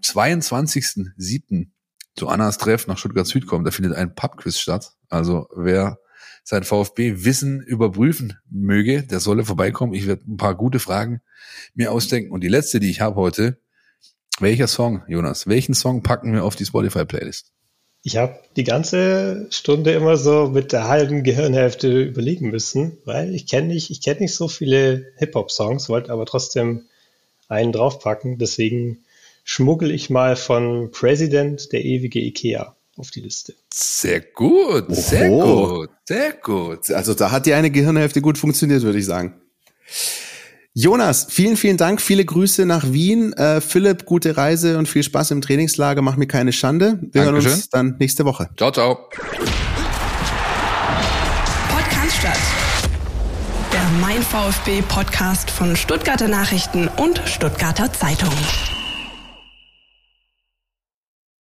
22.07. zu Annas Treff nach Stuttgart Süd kommen. Da findet ein Pubquiz statt. Also wer sein VfB-Wissen überprüfen möge, der solle vorbeikommen. Ich werde ein paar gute Fragen mir ausdenken. Und die letzte, die ich habe heute, welcher Song, Jonas? Welchen Song packen wir auf die Spotify-Playlist? Ich habe die ganze Stunde immer so mit der halben Gehirnhälfte überlegen müssen, weil ich kenne nicht so viele Hip-Hop-Songs, wollte aber trotzdem einen draufpacken. Deswegen schmuggel ich mal von President, der ewige Ikea, auf die Liste. Sehr gut, sehr gut, sehr gut. Also da hat die eine Gehirnhälfte gut funktioniert, würde ich sagen. Jonas, vielen, vielen Dank. Viele Grüße nach Wien. Philipp, gute Reise und viel Spaß im Trainingslager. Mach mir keine Schande. Wir hören uns dann nächste Woche. Ciao, ciao. Podcast statt. Der Mein VfB Podcast von Stuttgarter Nachrichten und Stuttgarter Zeitung.